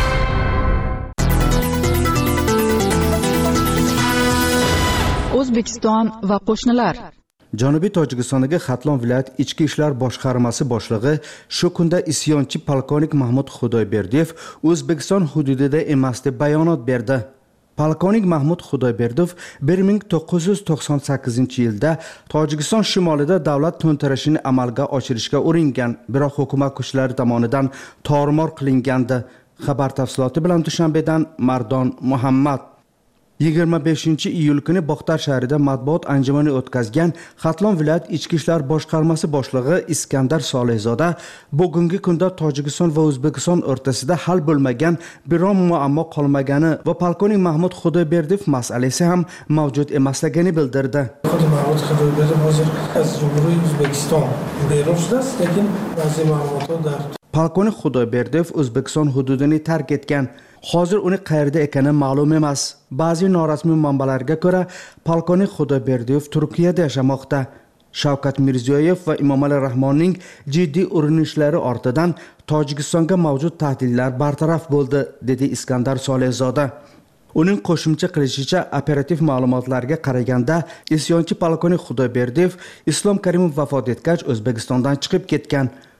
O'zbekiston va qo'shnilar. Janubiy Tojikistondagi Xatlon viloyat ichki ishlar boshqarmasi boshlig'i shu kunda isyonchi polkovnik Mahmud Xudoyberdiyev O'zbekiston hududida emas deb bayonot berdi. Polkovnik Mahmud Xudoyberdiyev bir ming to'qqiz yuz to'qson sakkizinchi yilda Tojikiston shimolida davlat to'ntarishini amalga oshirishga uringan, biroq hukumat kuchlari tomonidan tormor qilingandi. Xabar tafsiloti bilan Dushanbedan Mardon Muhammad. yigirma beshinchi iyul kuni Bog'tar shahrida matbuot anjumani o'tkazgan Xatlon viloyat ichki ishlar boshqarmasi boshlig'i Iskandar Solihzoda bugungi kunda Tojikiston va O'zbekiston o'rtasida hal bo'lmagan biron muammo qolmagani va polkovnik Mahmud Xudoyberdiyev masalasi ham mavjud emasligini bildirdi. Mahmud Xudoyberdiyev hozir Jumhuriyat O'zbekiston Belarusda, lekin ba'zi ma'lumotlar polkovnik Xudoyberdiyev O'zbekiston hududini tark etgan. Hozir uni qayerda ekani ma'lum emas. Ba'zi norasmiy manbalarga ko'ra, polkovnik Xudoyberdiyev Turkiyada yashamoqda. Shavkat Mirziyoyev va Emomali Rahmonning jiddiy urinishlari ortidan Tojikistonga mavjud tahdidlar bartaraf bo'ldi, dedi Iskandar Solihzoda. Uning qo'shimcha qilishicha, operativ ma'lumotlarga qaraganda, isyonchi polkovnik Xudoyberdiyev Islom Karimov vafot etgach O'zbekistondan chiqib ketgan.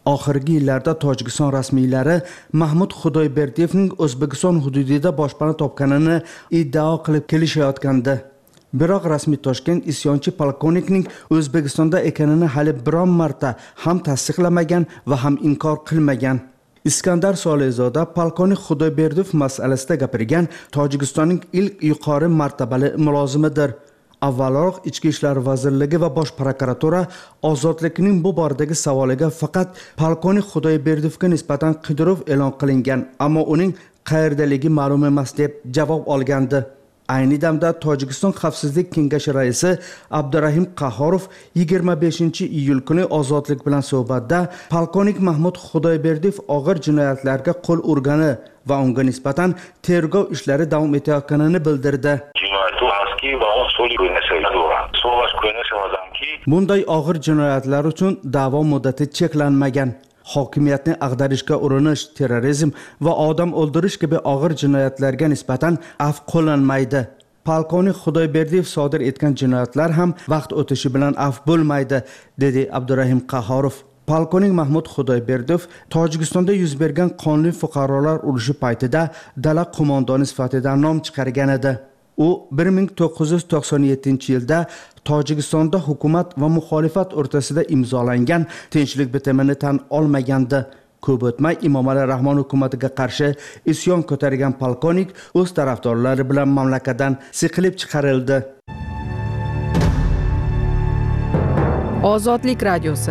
oxirgi yillarda Tojikiston rasmiylari Mahmud Xudoyberdiyevning O'zbekiston hududida boshpana topganini iddao qilib kelishayotgandi. Biroq rasmiy Toshkent isyonchi polkovnikning O'zbekistonda ekanini hali biron marta ham tasdiqlamagan va ham inkor qilmagan. Iskandar Solihzoda polkovnik Xudoyberdiyev masalasida gapirgan Tojikistonning ilk yuqori martabali mulozimidir. Avvalroq Ichki ishlar vazirligi va Bosh prokuratura ozodlikning bu boradagi savoliga faqat polkovnik Xudoyberdiyevga nisbatan qidiruv e'lon qilingan, ammo uning qayerdaligi ma'lum emas deb javob olgandi. Ayni damda Tojikiston Xavfsizlik kengashi raisi Abdurahim Qahhorov yigirma beshinchi iyul kuni Ozodlik bilan suhbatda polkovnik Mahmud Xudoyberdiyev og'ir jinoyatlarga qo'l urgani va unga nisbatan tergov ishlari davom etayotganini bildirdi. Bunday og'ir jinoyatlar uchun da'vo muddati cheklanmagan. Hokimiyatni ag'darishga urinish, terrorizm va odam o'ldirish kabi og'ir jinoyatlarga nisbatan afv qo'llanmaydi. Polkovnik Xudoyberdiyev sodir etgan jinoyatlar ham vaqt o'tishi bilan afv bo'lmaydi, dedi Abdurahim Qahhorov. Polkovnik Mahmud Xudoyberdiyev Tojikistonda yuz bergan qonli fuqarolar urushi paytida dala qo'mondoni sifatida nom chiqargan edi. U bir ming to'qqiz yuz to'qson yettinchi yilda Tojikistonda hukumat va muxolifat o'rtasida imzolangan tinchlik bitimini tan olmagandi. Ko'p o'tmay Emomali Rahmon hukumatiga qarshi isyon ko'targan polkovnik o'z tarafdorlari bilan mamlakatdan siqilib chiqarildi. Ozodlik radiosi.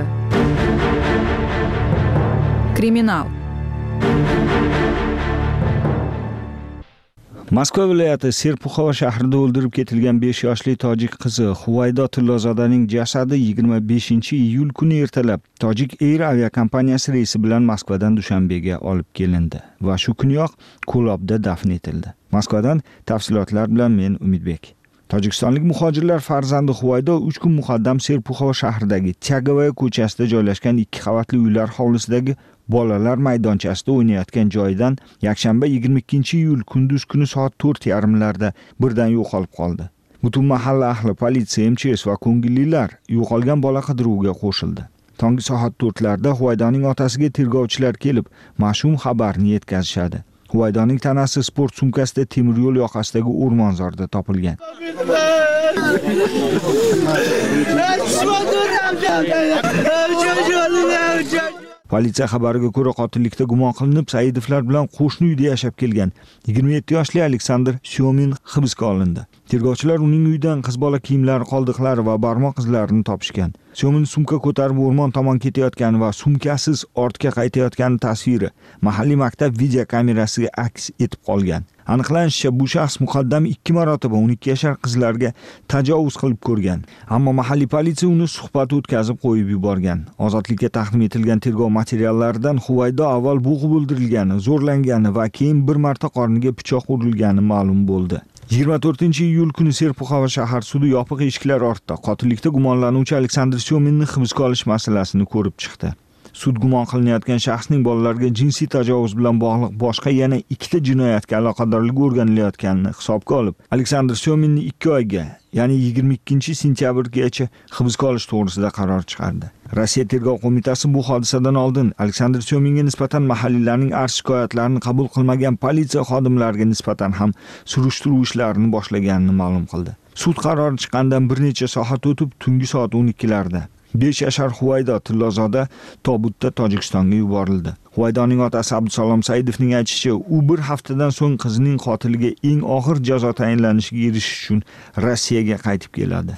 Kriminal. Moskva viloyati Serpuxova shahrida o'ldirib ketilgan besh yoshli tojik qizi Huvaydo Tillozodaning jasadi yigirma beshinchi iyul kuni ertalab Tojik Air aviakompaniyasi reysi bilan Moskvadan Dushanbega olib kelindi va shu kuniyoq Ko'lobda dafn etildi. Moskvadan tafsilotlar bilan men Umidbek. Tojikistonlik muhojirlar farzandi Huvaydo uch kun muqaddam Serpuxova shahridagi Tyagavaya ko'chasida joylashgan ikki qavatli uylar hovlisidagi bolalar maydonchasida o'ynayotgan joyidan yakshanba yigirma ikkinchi iyul kunduz kuni soat to'rt yarim larda birdan yo'qolib qoldi. Butun mahalla ahli, politsiya, M Ch S va ko'ngillilar yo'qolgan bola qidiruviga qo'shildi. Tongi soat to'rtlarda Huvaydoning otasiga tergovchilar kelib, mash'um xabarni yetkazishadi. Huvaydoning tanasi sport sumkasida temir yo'l yoqasidagi o'rmonzorda topilgan. Politsiya xabariga ko'ra qotillikda gumon qilinib Saidovlar bilan qo'shni uyda yashab kelgan yigirma yetti yoshli Aleksandr Syomin hibsga olindi. Tergovchilar uning uyidan qiz bola kiyimlari, qoldiqlari va barmoq izlarini topishgan. Syomin sumka ko'tarib o'rmon tomon ketayotgani va sumkasiz ortga qaytayotgani tasviri mahalliy maktab video kamerasiga aks etib qolgan. Aniqlanishicha, bu shaxs muqaddam ikki marotaba o'n ikki yashar qizlarga tajovuz qilib ko'rgan, ammo mahalliy politsiya uni suhbat o'tkazib qo'yib yuborgan. Ozodlikka taqdim etilgan tergov materiallaridan Huvaydo avval bo'g'ib o'ldirilgani, zo'rlangani va keyin bir marta qorniga pichoq urilgani ma'lum bo'ldi. yigirma to'rtinchi iyul kuni Serpuxova shahar sudi yopiq eshiklar ortida qotillikda gumonlanuvchi Aleksandr Syominni hibsga olish masalasini ko'rib chiqdi. Sud gumon qilinayotgan shaxsning bolalarga jinsiy tajovuz bilan bog'liq boshqa yana ikkita jinoyatga aloqadorligi o'rganilayotganini hisobga olib, Aleksandr Syominni ikki oyga, ya'ni yigirma ikkinchi sentyabrgacha hibsga olish to'g'risida qaror chiqardi. Rossiya tergov qo'mitasi bu hodisadan oldin Aleksandr Syominga nisbatan mahalliylarning arz shikoyatlarini qabul qilmagan politsiya xodimlariga nisbatan ham surishtiruv ishlarini boshlaganini ma'lum qildi. Sud qarori chiqqandan bir necha soat o'tib tungi soat o'n ikkilarda besh yashar Huvaydo Tillozoda tobutda Tojikistonga yuborildi. Huvaydoning otasi Abdusalom Saidovning aytishicha, u bir haftadan so'ng qizining qotiliga eng og'ir jazo tayinlanishiga erishish uchun Rossiyaga qaytib keladi.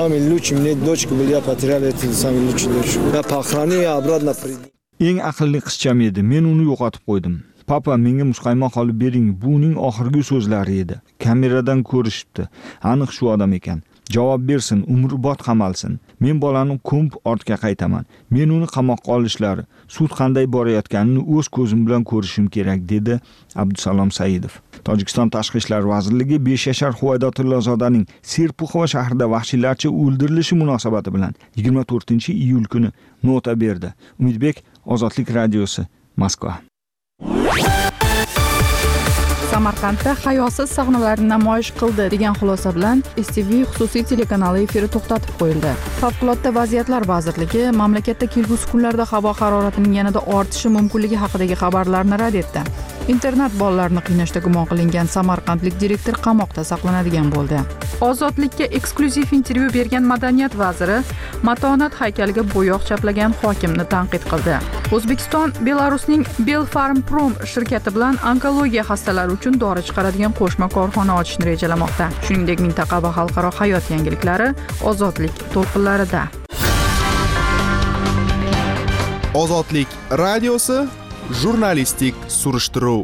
Eng aqlli qizcham edi, men uni yo'qotib qo'ydim. Papa, menga muzqaymoq olib bering, bu uning oxirgi so'zlari edi. Kameradan ko'rishibdi. Aniq shu odam ekan. Javob bersin, umrbod qamalsin. Men bolani ko'mib ortga qaytaman. Men uni qamoqqa olishlari, sud qanday borayotganini o'z ko'zim bilan ko'rishim kerak, dedi Abdusalom Saidov. Tojikiston Tashqi ishlar vazirligi besh yashar Huvaydo Tillozodaning Serpuxova shahrida vahshiylarcha o'ldirilishi munosabati bilan yigirma to'rtinchi iyul kuni nota berdi. Umidbek, Ozodlik radiosi, Moskva. Samarqandda hayosiz sahnalarni namoyish qildi degan xulosa bilan S T V xususiy telekanali efiri to'xtatib qo'yildi. Favqulodda vaziyatlar vazirligi mamlakatda kelgusi kunlarda havo haroratining yanada ortishi mumkinligi haqidagi xabarlarni rad etdi. Internat bolalarni qiynashda gumon qilingan samarqandlik direktor qamoqda saqlanadigan bo'ldi. Ozodlikka eksklyuziv intervyu bergan madaniyat vaziri matonat haykaliga bo'yoq chaplagan hokimni tanqid qildi. O'zbekiston Belarusning Belfarmprom shirkati bilan onkologiya xastalari uchun dori chiqaradigan qo'shma korxona ochishni rejalamoqda. Shuningdek, mintaqa va xalqaro hayot yangiliklari ozodlik to'lqinlarida. Ozodlik radiosi jurnalistik surishtiruv.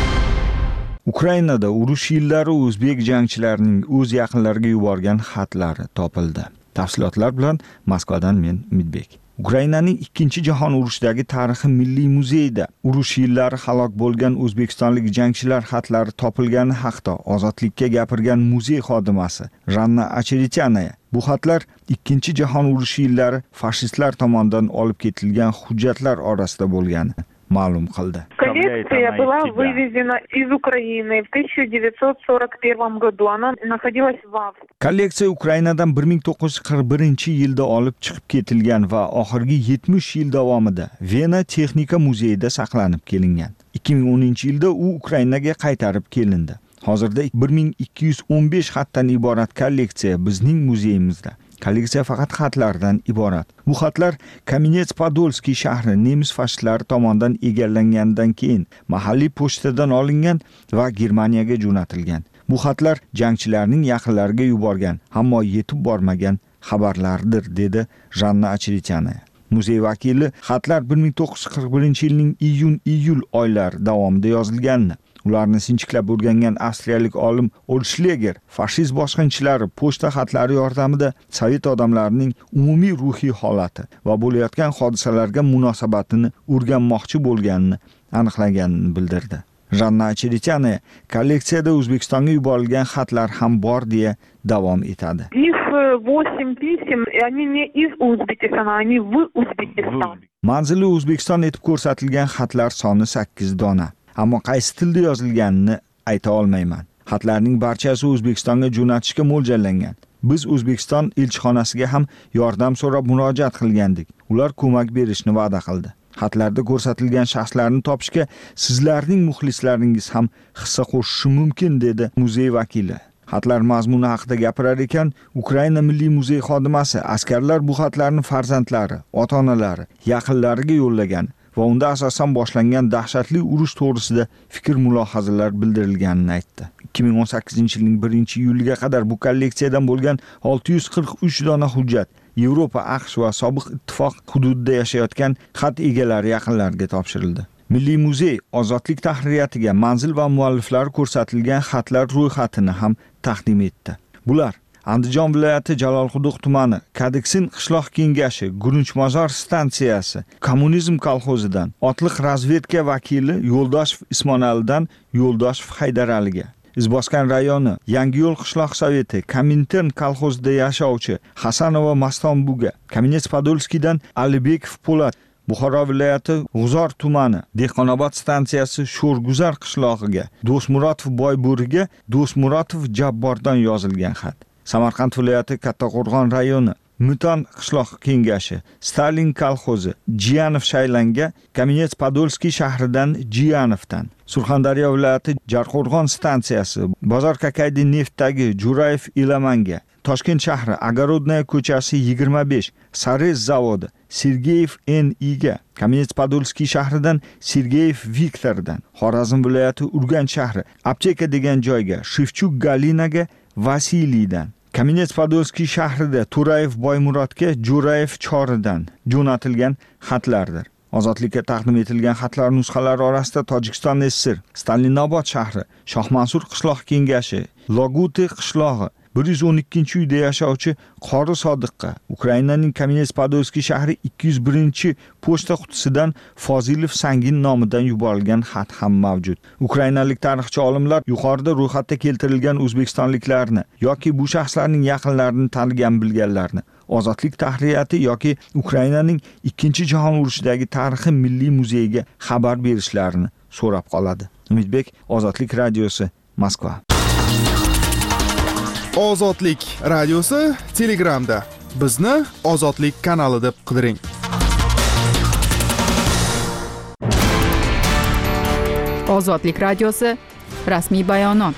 Ukrainada urush yillari o'zbek jangchilarining o'z yaqinlariga yuborgan xatlari topildi. Tafsilotlar bilan Moskvadan men Umidbek. Ukrainaning ikkinchi jahon urushidagi tarixi milliy muzeyida urush yillari halok bo'lgan o'zbekistonlik jangchilar xatlari topilgani haqida ozodlikka gapirgan muzey xodimasi Janna Acherityana bu xatlar ikkinchi jahon urushi yillari fashistlar tomonidan olib ketilgan hujjatlar orasida bo'lgani ma'lum qildi. Коллекция была вывезена из Украины в tысяча девятьсот сорок первом году. Она находилась в Австрии. Kolleksiya Ukrainadan bir ming to'qqiz yuz qirq birinchi yilda olib chiqib ketilgan va oxirgi yetmish yil davomida Vena Texnika muzeyida saqlanib kelingan. ikki ming o'ninchi yilda u Ukrainaga qaytarib kelindi. Hozirda bir ming ikki yuz o'n besh xatdan iborat kolleksiya bizning muzeyimizda. Kolleksiya faqat xatlardan iborat. Bu xatlar Kamenets-Podolskiy shahri nemis fashistlari tomonidan egallangandan keyin mahalliy pochtadan olingan va Germaniyaga jo'natilgan. Bu xatlar jangchilarning yaqinlariga yuborgan, ammo yetib bormagan xabarlardir, dedi Janna Acherityana. Muzey vakili xatlar bir ming to'qqiz yuz qirq birinchi yilning iyun-iyul oylari davomida yozilganini, ularni sinchiklab o'rgangan avstriyalik olim Olshleger fashist bosqinchilari pochta xatlari yordamida sovet odamlarining umumiy ruhiy holati va bo'layotgan hodisalarga munosabatini o'rganmoqchi bo'lganini aniqlaganini bildirdi. Janna Acherityana kolleksiyada O'zbekistonga yuborilgan xatlar ham bor deya davom etadi. Их восемь писем, и они не из Узбекистана, они в Узбекистан. Manzili O'zbekiston etib ko'rsatilgan xatlar soni sakkiz dona. Ammo qaysi tilda yozilganini ayta olmayman. Xatlarning barchasi O'zbekistonga jo'natishga mo'ljallangan. Biz O'zbekiston elchixonasiga ham yordam so'rab murojaat qilgandik. Ular ko'mak berishni va'da qildi. Xatlarda ko'rsatilgan shaxslarni topishga sizlarning muxlislaringiz ham hissa qo'shishi mumkin, dedi muzey vakili. Xatlar mazmuni haqida gapirar ekan, Ukraina Milliy muzey xodimasi askarlar bu xatlarni farzandlari, ota-onalari, yaqinlariga yo'llagan va unda asosan boshlangan dahshatli urush to'g'risida fikr-mulohazalar bildirilganini aytdi. ikki ming o'n sakkizinchi yilning birinchi iyuliga qadar bu kolleksiyadan bo'lgan olti yuz qirq uch dona hujjat Yevropa, AQSh va sobiq ittifoq hududida yashayotgan xat egalari yaqinlariga topshirildi. Milliy muzey ozodlik tahririyatiga manzil va mualliflari ko'rsatilgan xatlar ro'yxatini ham taqdim etdi. Bular Andijon viloyati Jalolquduq tumani Kadiksin qishloq kengashi Gurunchmozor stansiyasi Kommunizm kolxozidan otliq razvedka vakili Yo'ldoshev Ismonaldan Yo'ldoshev Haydaraliga, Izboskan rayoni Yangiyo'l qishloq soveti Komintern kolxozida yashovchi Hasanova Mastonbuga, Kamenets-Podolskiydan Alibekov Po'lat, Buxoro viloyati G'uzor tumani Dehqonobod stansiyasi Sho'rguzar qishlog'iga Do'stmurodov Boybo'riga Do'stmurodov Jabbordan yozilgan xat. Samarqand viloyati Kattaqo'rg'on rayoni Muton qishloq kengashi Stalin kolxozi Jiyanov Shaylanga Kamenets-Podolskiy shahridan Jiyanovdan, Surxondaryo viloyati Jarqo'rg'on stansiyasi Bozor Kakaydi neftdagi Jurayev Ilamanga, Toshkent shahri Agarodnaya ko'chasi yigirma besh Sarez zavodi Sergeyev N iga, Kamenets-Podolskiy shahridan Sergeyev Viktordan, Xorazm viloyati Urganch shahri Apcheka degan joyga Shevchuk Galinaga Vasiliydan, Kamenets-Podolskiy shahrida To'rayev Boymurodga Jo'rayev Choridan jo'natilgan xatlardir. Ozodlikka taqdim etilgan xatlar nusxalari orasida Tojikiston S S R, Stalinobod shahri, Shohmansur qishloq kengashi, Loguti qishlog'i, bir yuz o'n ikkinchi uyda yashovchi Qori Sodiqqa, Ukrainaning Kamenets-Podolskiy shahri ikki yuz birinchi pochta qutisidan Fozilov Sangin nomidan yuborilgan xat ham mavjud. Ukrainalik tarixchi olimlar yuqorida ro'yxatda keltirilgan o'zbekistonliklarni yoki bu shaxslarning yaqinlarini tanigan bilganlarni Ozodlik tahririyati yoki Ukrainaning ikkinchi jahon urushidagi tarixi milliy muzeyiga xabar berishlarini so'rab qoladi. Umidbek, Ozodlik radiosi, Moskva. Ozodlik radiosi Telegramda. Bizni Ozodlik kanali deb qidiring. Ozodlik radiosi rasmiy bayonot.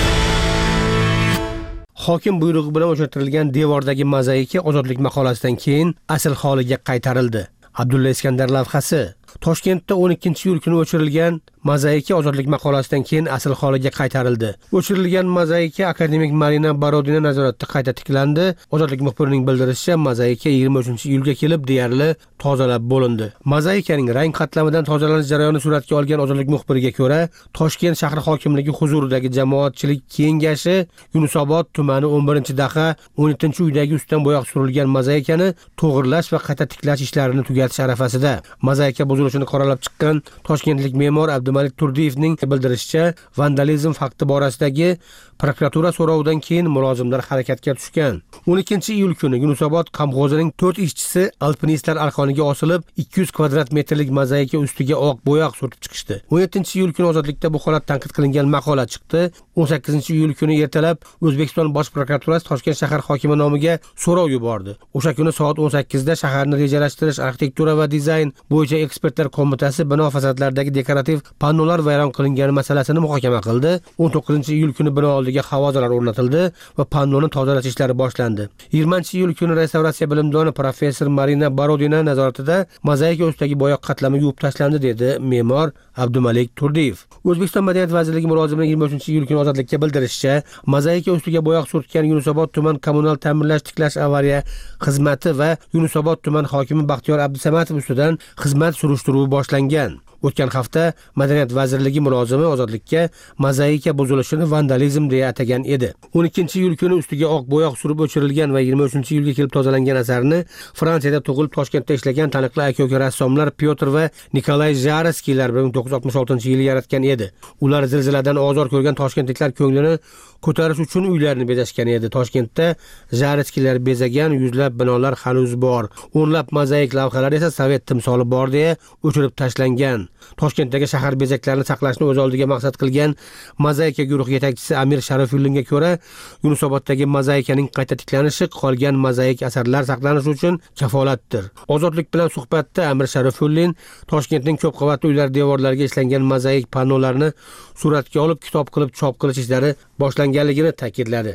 Hokim buyrug'i bilan o'chirtirilgan devordagi mozaika Ozodlik maqolasidan keyin asl holiga qaytarildi. Abdulla Iskandar lavhasi. Toshkentda o'n ikkinchi iyul kuni o'chirilgan mozaika Ozodlik maqolasidan keyin asl holiga qaytarildi. O'chirilgan mozaika akademik Marina Borodina nazoratida qayta tiklandi. Ozodlik muxbirining bildirishicha, mozaika yigirma uchinchi iyulga kelib deyarli tozalab bo'lindi. Mozaikaning rang qatlamidan tozalanish jarayoni suratga olgan Ozodlik muxbiriga ko'ra, Toshkent shahar hokimligi huzuridagi jamoatchilik kengashi Yunusobod tumani o'n birinchi daqa o'n yettinchi uydagi ustidan bo'yoq surilgan mozaikani to'g'irlash va qayta tiklash ishlarini tugatish arafasida. Mozaika buzilishini qoralab chiqqan toshkentlik me'mor Abdumalik Turdiyevning bildirishicha, vandalizm fakti borasidagi prokuratura so'rovidan keyin mulozimlar harakatga tushgan. o'n ikkinchi iyul kuni Yunusobod kamg'ozining to'rt ishchisi alpinistlar arqoniga osilib ikki yuz kvadrat metrlik mozaika ustiga oq bo'yoq surtib chiqishdi. o'n yettinchi iyul kuni Ozodlikda bu holat tanqid qilingan maqola chiqdi. o'n sakkizinchi iyul kuni ertalab O'zbekiston Bosh prokuraturasi Toshkent shahar hokimi nomiga so'rov yubordi. O'sha kuni soat o'n sakkizda shaharni rejalashtirish, arxitektura va dizayn bo'yicha ekspertlar qo'mitasi bino fasadlaridagi dekorativ pannolar vayron qilingani masalasini muhokama qildi. o'n to'qqizinchi iyul kuni bino oldiga havozalar o'rnatildi va pannoni tozalash ishlari boshlandi. yigirmanchi iyul kuni restavratsiya bilimdoni professor Marina Borodina nazoratida mozaika ustidagi bo'yoq qatlami yuvib tashlandi, dedi me'mor Abdumalik Turdiyev. O'zbekiston Madaniyat vazirligi mulozimining yigirma uchinchi iyul kuni Ozodlikka bildirishicha, mozaika ustiga bo'yoq surtgan Yunusobod tuman kommunal ta'minlash tiklash avariya xizmati va Yunusobod tuman hokimi Baxtiyor Abdusamatov ustidan xizmat surishtiruvi boshlangan. O'tgan hafta Madaniyat vazirligi mulozimi Ozodlikka mozaika buzilishini vandalizm deya atagan edi. o'n ikkinchi iyul kuni ustiga oq bo'yoq surib o'chirilgan va yigirma uchinchi iyulga kelib tozalangan asarni Fransiyada tug'ilib Toshkentda ishlagan taniqli aka-uka rassomlar Pyotr va Nikolay Jarskiylar bir ming to'qqiz yuz oltmish oltinchi yili yaratgan edi. Ular zilziladan ozor ko'rgan toshkentliklar ko'nglini ko'tarish uchun uylarni bezashgan edi. Toshkentda Jarskiylar bezagan yuzlab binolar hanuz bor. O'nlab mozaik lavhalar esa Sovet timsoli bor deya o'chirib tashlangan. Toshkentdagi shahar bezaklarini saqlashni o'z oldiga maqsad qilgan mozaika guruhi yetakchisi Amir Sharifullinga ko'ra, Yunusoboddagi mozaikaning qayta tiklanishi qolgan mozaik asarlar saqlanishi uchun kafolatdir. Ozodlik bilan suhbatda Amir Sharifullin Toshkentning ko'p qavatli uylar devorlariga ishlangan mozaik pannolarni suratga olib kitob qilib chop qilish ishlari boshlanganligini ta'kidladi.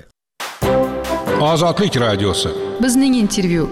Ozodlik radiosi. Bizning intervyu.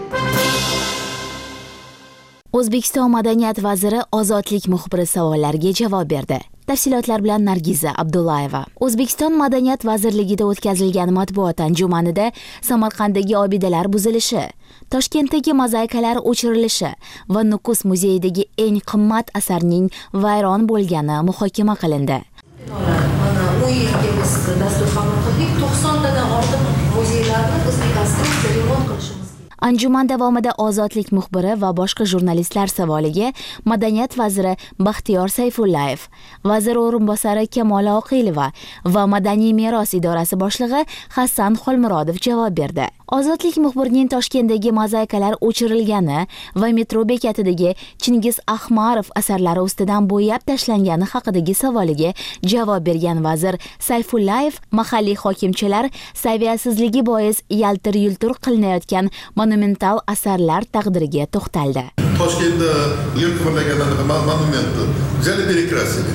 O'zbekiston madaniyat vaziri Ozodlik muxbiri savollariga javob berdi. Tafsilotlar bilan Nargiza Abdullayeva. O'zbekiston madaniyat vazirligida o'tkazilgan matbuot anjumanida Samarqanddagi obidalar buzilishi, Toshkentdagi mozaikalar o'chirilishi va Nukus muzeyidagi eng qimmat asarning vayron bo'lgani muhokama qilindi. Mana u yerga biz dastur qabul qildik. to'qsontadan ortiq muzeylarni biz rekonstruksiya remont qilishimiz. Anjuman davomida Ozodlik muxbiri va boshqa jurnalistlar savoliga Madaniyat vaziri Baxtiyor Sayfullayev, vazir o'rinbosari Kamola Oqilova va Madaniy meros idorasi boshlig'i Hasan Xolmurodov javob berdi. Ozodlik muxbirining Toshkentdagi mozaikalar o'chirilgani va metro bekatidagi Chingiz Ahmarov asarlari ustidan bo'yab tashlangani haqidagi savoliga javob bergan vazir Sayfullayev mahalliy hokimchilar saviyasizligi bois yaltir-yultir qilinayotgan monumental asarlar taqdiriga to'xtaldi. Toshkentda ilk o'rnatilgan monumentni juda перекрасили.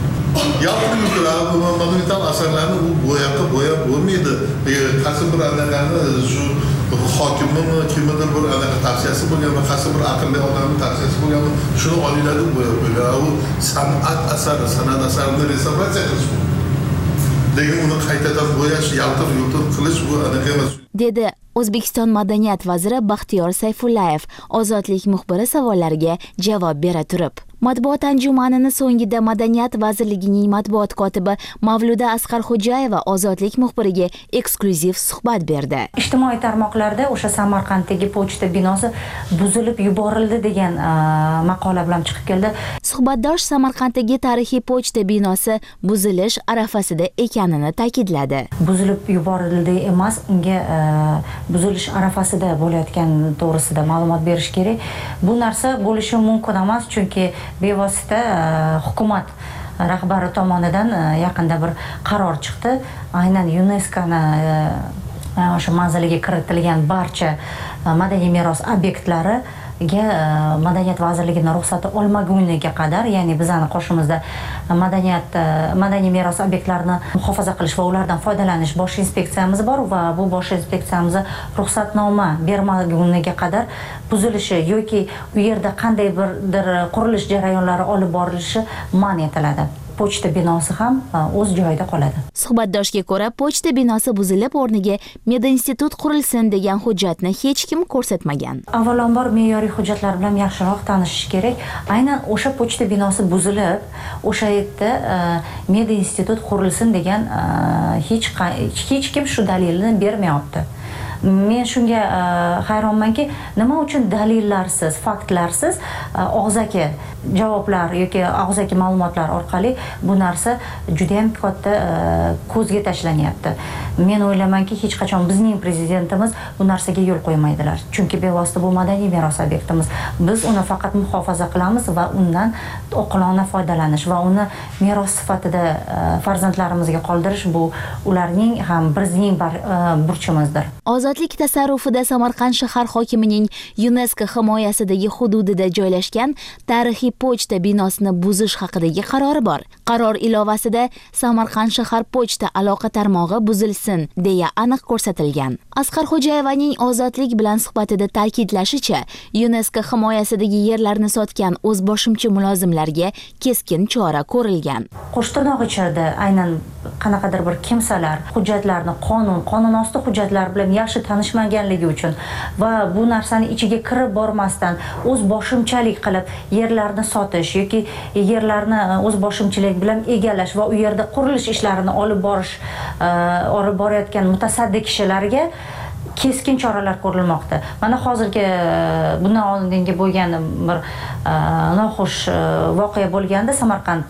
Yaltir yultirlar monumental asarlarni u bo'yaqqa bo'yab bo'lmaydi. Qaysi bir anaqani shu hokimmi kimdir bir anaqa tavsiyasi bo'lgan va qaysi bir aqlli odamning tavsiyasi bo'lgan shuni olinglar deb bo'yab qo'ygan. U san'at asari, san'at asarini restavratsiya qilish. Lekin uni qaytadan bo'yash, yaltir yultir qilish bu anaqa emas. Dedi O'zbekiston madaniyat vaziri Baxtiyor Sayfullayev Ozodlik muxbiri savollariga javob bera turib. Matbuot anjumanini so'ngida Madaniyat vazirligining matbuot kotibi Mavluda Asqarxo'jayeva Ozodlik muxbiriga eksklyuziv suhbat berdi. Ijtimoiy tarmoqlarda o'sha Samarqanddagi pochta binosi buzilib yuborildi degan maqola bilan chiqib keldi. Suhbatdosh Samarqanddagi tarixiy pochta binosi buzilish arafasida ekanini ta'kidladi. Buzilib yuborildi emas, unga buzilish arafasida bo'layotgan to'g'risida ma'lumot berish kerak. Bu narsa bo'lishi mumkin emas, chunki bevosita hukumat rahbari tomonidan yaqinda bir qaror chiqdi. Aynan yuneskoning o'sha manziliga kiritilgan barcha madaniy meros obyektlari ga madaniyat vazirligining ruxsati olmaguniga qadar, ya'ni bizning qo'shimizda madaniyat madaniy meros obyektlarini muhofaza qilish va ulardan foydalanish bosh inspeksiyamiz bor va bu bosh inspeksiyamiz ruxsatnoma bermaguniga qadar buzilishi yoki u yerda qanday birdir qurilish jarayonlari olib borilishi man etiladi. Pochta binosi ham o'z joyida qoladi. Suhbatdoshga ko'ra, pochta binosi buzilib, o'rniga medinstitut qurilsin degan hujjatni hech kim ko'rsatmagan. Avvalambor me'yoriy hujjatlar bilan yaxshiroq tanishish kerak. Aynan o'sha pochta binosi buzilib, o'sha yerda medinstitut qurilsin degan hech hech kim shu dalilni bermayapti. Men shunga hayronmanki, nima uchun dalillarsiz, faktlarsiz og'zaki javoblar yoki og'zaki ma'lumotlar orqali bu narsa juda ham katta ko'zga tashlanyapti. Men o'ylaymanki, hech qachon bizning prezidentimiz bu narsaga yo'l qo'ymaydilar. Chunki bevosita bu madaniy meros obyektimiz. Biz uni faqat muhofaza qilamiz va undan oqilona foydalanish va uni meros sifatida farzandlarimizga qoldirish bu ularning ham bizning burchimizdir. Ozodlik tasarrufida Samarqand shahar hokimining UNESCO himoyasidagi hududida joylashgan tarixiy pochta binosini buzish haqidagi qarori bor. Qaror ilovasida Samarqand shahar pochta aloqa tarmog'i buzilsin deya aniq ko'rsatilgan. Asqar Xo'jayevaning Ozodlik bilan suhbatida ta'kidlashicha, UNESCO himoyasidagi yerlarni sotgan o'zboshimcha mulozimlarga keskin chora ko'rilgan. Qo'shtirnoq ichida aynan qanaqadir bir kimsalar hujjatlarni qonun, qonunosti hujjatlar bilan yaxshi tanishmaganligi uchun va bu narsani ichiga kirib bormasdan o'z boshimchalik qilib yerlarni sotish yoki yerlarni o'z boshimchalik bilan egallash va u yerda qurilish ishlarini olib borish olib borayotgan mutasaddi kishilarga keskin choralar ko'rilmoqda. Mana hozirgi bundan oldingi bo'lgan bir noxush voqea bo'lganda Samarqand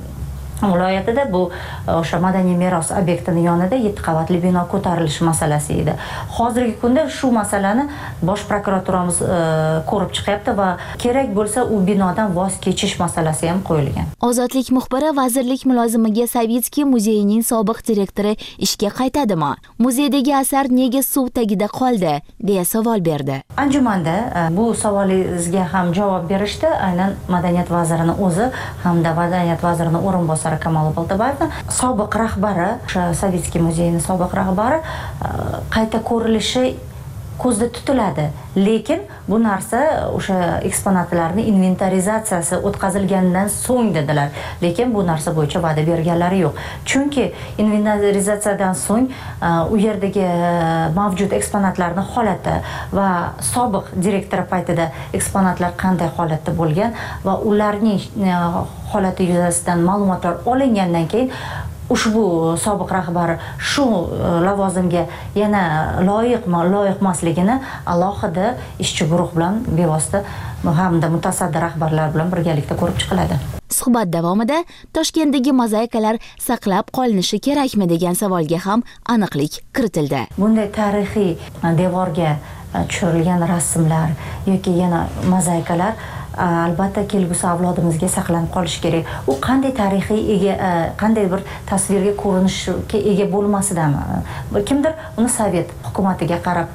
viloyatida bu o'sha madaniy meros obyektini yonida yetti qavatli bino ko'tarilish masalasi edi. Hozirgi kunda shu masalani bosh prokuraturamiz ko'rib chiqyapti va kerak bo'lsa u binodan voz kechish masalasi ham qo'yilgan. Ozodlik muxbiri vazirlik mulozimiga Savitskiy muzeyining sobiq direktori ishga qaytadimi? Muzeydagi asar nega suv tagida qoldi deya savol berdi. Anjumanda bu savolingizga ham javob berishdi. Aynan madaniyat vazirini o'zi hamda madaniyat vazirining o'rinbosari Kamol Boltabayevning sobiq rahbari, o'sha Savitskiy muzeyining sobiq rahbari qayta ko'rilishi ko'zda tutiladi. Lekin bu narsa o'sha eksponatlarning inventarizatsiyasi o'tkazilgandan so'ng dedilar. Lekin bu narsa bo'yicha va'da berganlari yo'q. Chunki inventarizatsiyadan so'ng u yerdagi mavjud eksponatlarning holati va sobiq direktor paytida eksponatlar qanday holatda bo'lgan va ularning holati yuzasidan ma'lumotlar olingandan keyin ushbu sobiq rahbar shu lavozimga yana loyiqmi, loyiq emasligini alohida ishchi guruh bilan bevosita hamda mutasaddi rahbarlar bilan birgalikda ko'rib chiqiladi. Suhbat davomida Toshkentdagi mozaikalar saqlab qolinishi kerakmi degan savolga ham aniqlik kiritildi. Bunday tarixiy devorga tushirilgan rasmlar yoki yana mozaikalar albatta kelgusi avlodimizga saqlanib qolishi kerak. U qanday tarixiy ega, qanday bir tasvirga ko'rinishga ega bo'lmasidami? Kimdir uni Sovet hukumatiga qarab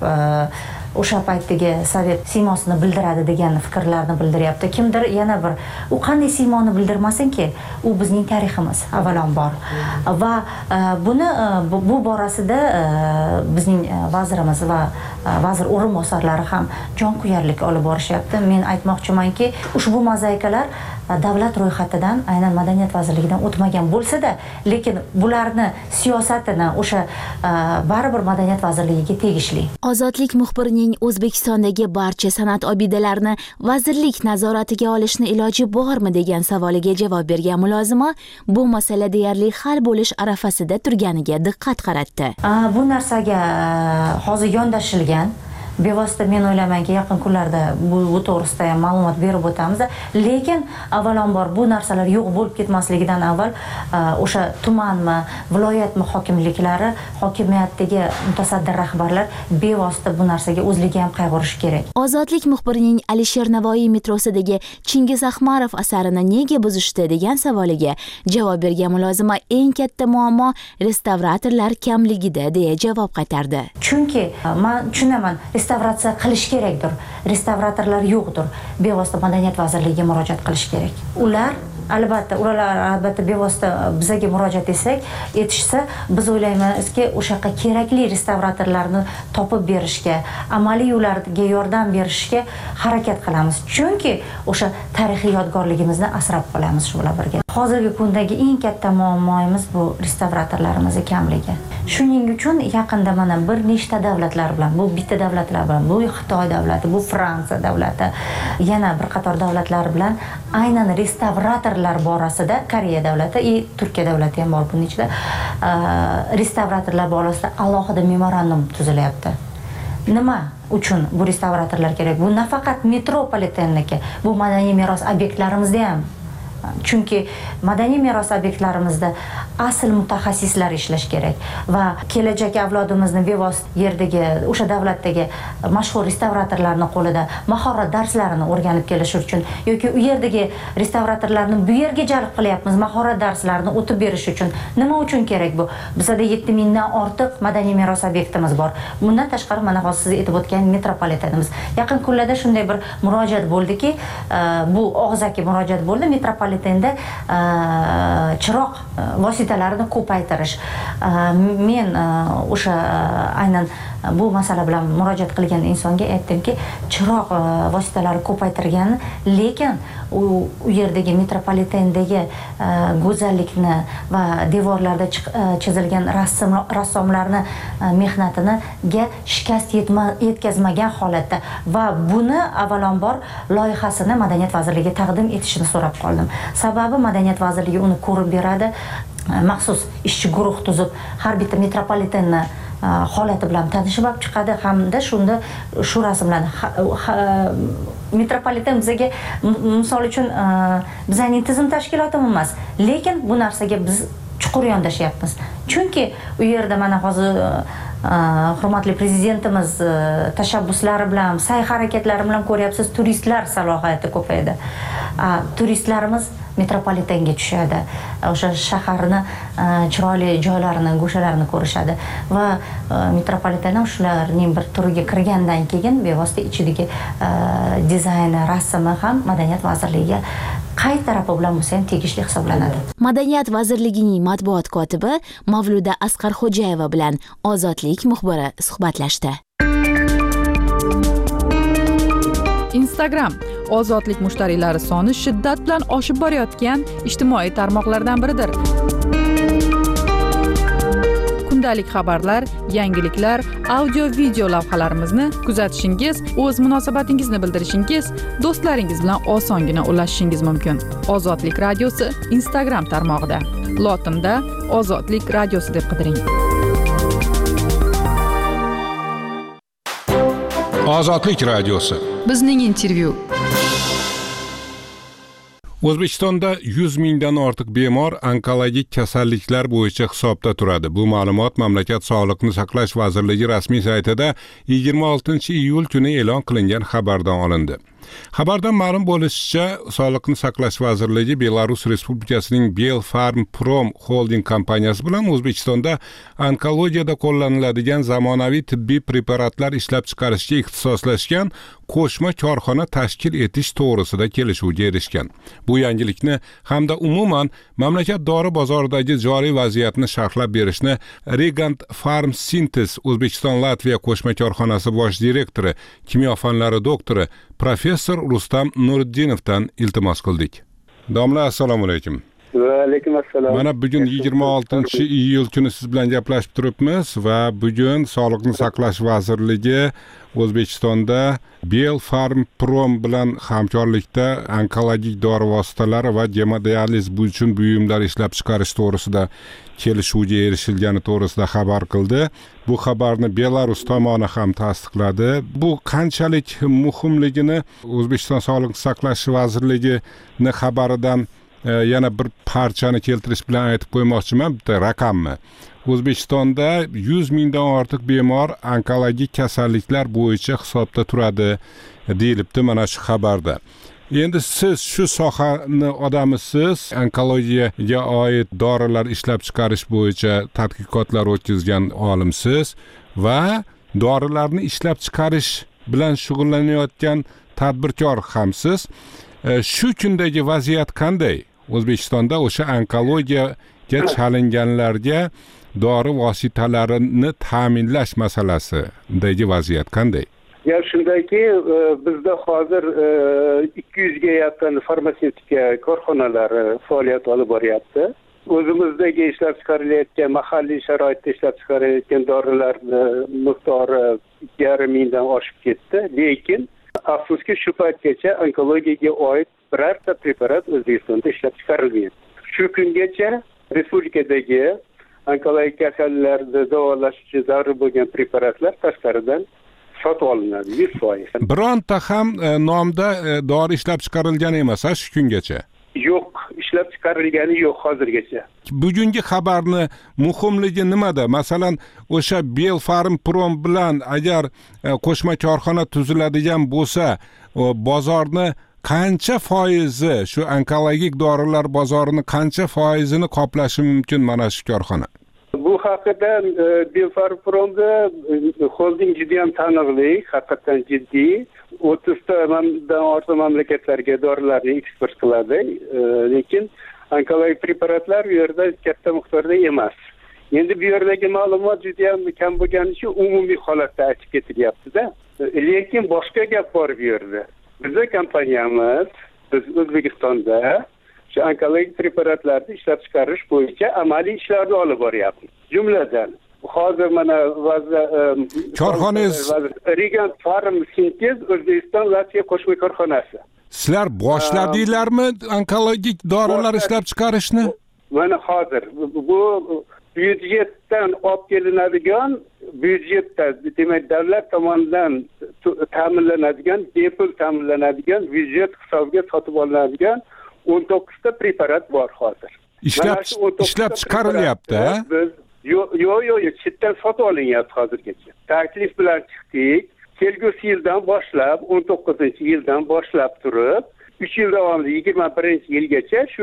o'sha paytdagi Sovet siymosini bildiradi degan fikrlarni bildiryapti. Kimdir yana bir u qanday siymoni bildirmasinki, u bizning tariximiz avvalambor. Va buni bu borasida bizning vazirimiz va vazir o'rinbosarlari ham jonkuyarlik olib borishyapti. Men aytmoqchimanki, ushbu mozaikalar davlat ro'yxatidan aynan madaniyat vazirligidan o'tmagan bo'lsa-da, lekin bularni siyosatini o'sha baribir madaniyat vazirligiga tegishli. Ozodlik muxbirining O'zbekistondagi barcha san'at obidalarini vazirlik nazoratiga olishni iloji bormi degan savoliga javob bergan mulozima bu masala deyarli hal bo'lish arafasida turganiga diqqat qaratdi. Bu narsaga hozir yondashilgan bevosita men o'ylaymanki yaqin kunlarda bu, bu to'g'risida ham ma'lumot berib o'tamiz. Lekin avvalambor bu narsalar yo'q bo'lib ketmasligidan avval o'sha tumanmi, viloyatmi hokimliklari, hokimiyatdagi mutasaddi rahbarlar bevosita bu narsaga o'zligi ham qayg'urishi kerak. Ozodlik muxbirining Alisher Navoiy metrosidagi Chingiz Ahmarov asarini nega buzishdi degan savoliga javob bergan mulozima eng katta muammo restavratorlar kamligida deya javob qaytardi. Chunki men tushunaman, restavratsiya qilish kerakdir. Restavratorlar yo'qdir. Bevosita madaniyat vazirligiga murojaat qilish kerak. Ular albatta ular albatta bevosita bizga murojaat etsak, etishsa, biz o'ylaymizki, o'shaqa kerakli restavratorlarni topib berishga, amaliy ularga yordam berishga harakat qilamiz. Chunki o'sha tarixiy yodgorligimizni asrab qolamiz shu bilan birga. Hozirgi kundagi eng katta muammoimiz bu restavratorlarimiz kamligi. Shuning uchun yaqinda mana bir nechta davlatlar bilan, bu bitta davlatlar bilan, bu Xitoy davlati, bu Fransiya davlati, yana bir qator davlatlar bilan aynan restavratorlar borasida Koreya davlati va Turkiya davlati ham bor buning ichida restavratorlar borasida alohida memorandum tuzilyapti. Nima uchun bu restavratorlar kerak? Bu nafaqat metropolitenniki, bu madaniy meros obyektlarimizda ham. Chunki madaniy meros obyektlarimizda asl mutaxassislar ishlash kerak va kelajak avlodimizni bevosita yerdagi o'sha davlatdagi mashhur restavratorlarning qo'lida mahorat darslarini o'rganib kelish uchun yoki u yerdagi restavratorlarni bu yerga jalb qilyapmiz, mahorat darslarini o'tib berish uchun. Nima uchun kerak bu? Bizda yetti mingdan ortiq madaniy meros obyektimiz bor. Bundan tashqari mana hozir siz aytib o'tgan metropolitenimiz. Yaqin kunlarda shunday bir murojaat bo'ldiki, bu og'zaki murojaat bo'ldi. Metropolitenda chiroq vositalarini ko'paytirish. Men o'sha aynan bu masala bilan murojaat qilgan insonga aytdimki, chiroq vositalari ko'paytirgan, lekin u yerdagi metropolitendagi go'zallikni va devorlarda chizilgan rassom rassomlarni mehnatiniga shikast yetkazmagan holatda va buni avvalambor loyihasini Madaniyat vazirligiga taqdim etishini so'rab qoldim. Sababi Madaniyat vazirligi uni ko'rib beradi, maxsus ishchi guruh tuzib har bitta metropolitenni holati bilan tanishib olib chiqadi hamda shunda shu rasmlarni metropoliten bizga misol uchun bizning tizim tashkilotimiz emas, lekin bu narsaga biz chuqur yondashyapmiz. Chunki u yerda mana hozir hurmatli prezidentimiz tashabbuslari bilan, sa'y-harakatlari bilan ko'ryapsiz, turistlar salohiyati ko'paydi. Turistlarimiz metropolitenga tushadi. O'sha shaharni chiroyli joylarini, go'shalarini ko'rishadi va metropoliten ham shularning bir turiga kirgandan keyin bevosita ichidagi dizayni, rasmi ham Madaniyat vazirligiga qay tarafi bilan bo'lsa ham tegishli hisoblanadi. Madaniyat vazirligining matbuot kotibi Mavluda Asqarxo'jayeva bilan Ozodlik muxbiri suhbatlashdi. Instagram ozodlik mushtariylari soni shiddat bilan oshib borayotgan ijtimoiy tarmoqlardan biridir. Kundalik xabarlar, yangiliklar, audio-video lavhalarimizni kuzatishingiz, o'z munosabatingizni bildirishingiz, do'stlaringiz bilan osongina ulashishingiz mumkin. Ozodlik radiosi Instagram tarmog'ida. Lotinda Ozodlik radiosi deb qidiring. Ozodlik radiosi. Bizning intervyu. O'zbekistonda yuz mingdan ortiq bemor onkologik kasalliklar bo'yicha hisobda turadi. Bu ma'lumot mamlakat Sog'liqni saqlash vazirligi rasmiy saytida yigirma oltinchi iyul kuni e'lon qilingan xabardan olindi. Xabardan ma'lum bo'lishicha, Sog'liqni saqlash vazirligi Belarus Respublikasining Belfarm Prom Holding kompaniyasi bilan O'zbekistonda onkologiyada qo'llaniladigan zamonaviy tibbiy preparatlar ishlab chiqarishga ixtisoslashgan qo'shma korxona tashkil etish to'g'risida kelishuvga erishgan. Bu yangilikni hamda umuman mamlakat dori bozoridagi joriy vaziyatni sharhlab berishni Regant Farm Synthes O'zbekiston Latviya qo'shma korxonasi bosh direktori, kimyo fanlari doktori professor Rustam Nuriddinovdan iltimos qildik. Domla, assalomu alaykum. Va alaykum assalom. Mana bugun yigirma oltinchi iyul kuni siz bilan gaplashib turibmiz va bugun Sog'liqni saqlash vazirligi O'zbekistonda Belfarm Prom bilan hamkorlikda onkologik dori vositalari va gemodializ uchun buyumlar ishlab chiqarish to'g'risida kelishuvga erishilgani to'g'risida xabar qildi. Bu xabarni Belarus tomoni ham tasdiqladi. Bu qanchalik muhimligini O'zbekiston Sog'liqni saqlash vazirligining xabaridan e, yana bir parchani keltirish bilan aytib qo'ymoqchiman, bitta raqamni. O'zbekistonda yuz mingdan ortiq bemor onkologik kasalliklar bo'yicha hisobda turadi deyilibdi mana shu xabarda. Endi siz shu sohani odamisiz, onkologiyaga oid dorilar ishlab chiqarish bo'yicha tadqiqotlar o'tkazgan olimsiz va dorilarni ishlab chiqarish bilan shug'ullanayotgan tadbirkor hamsiz. E, shu kundagi vaziyat qanday? O'zbekistonda o'sha onkologiyaga chalinganlarga dori vositalarini ta'minlash masalasidagi vaziyat qanday? Gap shundaki, bizda hozir ikki yuzga yaqin farmatsevtika korxonalari faoliyat olib boryapti. O'zimizdagi ishlab chiqarilayotgan, mahalliy sharoitda ishlab chiqarilayotgan dorilarni miqdori ikki yarim mingdan oshib ketdi, lekin afsuski shu paytgacha onkologiyaga oid birorta preparat O'zbekistonda ishlab chiqarilmayapti. Shu kungacha respublikadagi onkologik kasalliklarni davolash uchun zarur bo'lgan preparatlar tashqaridan sotib olinadi yuz foiz. Bironta ham e, nomda e, dori ishlab chiqarilgan emas shu kungacha. Yo'q, ishlab chiqarilgani yo'q hozirgacha. Bugungi xabarni muhimligi nimada? Masalan, o'sha Belfarm Prom bilan agar e, qo'shma korxona tuziladigan bo'lsa, bozorni qancha foizi, shu onkologik dorilar bozorini qancha foizini qoplashi mumkin mana shu korxona? Bu haqida Belfarm Promda holding juda ham taniqli, haqiqatan jiddiy. o'ttiztadan ortiq mamlakatlarga dorilarni eksport qiladi, lekin onkologik preparatlar bu yerda katta miqdorda emas. Endi bu yerdagi ma'lumot juda ham kam bo'lgani uchun umumiy holatda aytib ketilyapti-da. Lekin boshqa gap bor bu yerda. Bizning kompaniyamiz biz O'zbekistonda shu onkologik preparatlarni ishlab chiqarish bo'yicha amaliy ishlarni olib boryapmiz. Jumladan hozir mana korxonangiz Regan Farm Sintez O'zbekiston Latviya qo'shma korxonasi. Sizlar boshladinglarmi onkologik dorilar ishlab chiqarishni? Mana hozir bu byudjetdan olib kelinadigan, byudjetda demak davlat tomonidan ta'minlanadigan, bepul ta'minlanadigan, byudjet hisobiga sotib olinadigan o'n to'qqizta preparat bor hozir. Ishlab ishlab chiqarilyapti. Biz yo'q yo'q yo'q chetdan sotib olinyapti hozirgacha. Taklif bilan chiqdik. Kelgusi yildan boshlab, o'n to'qqizinchi yildan boshlab turib, uch yil davomida yigirma birinchi yilgacha shu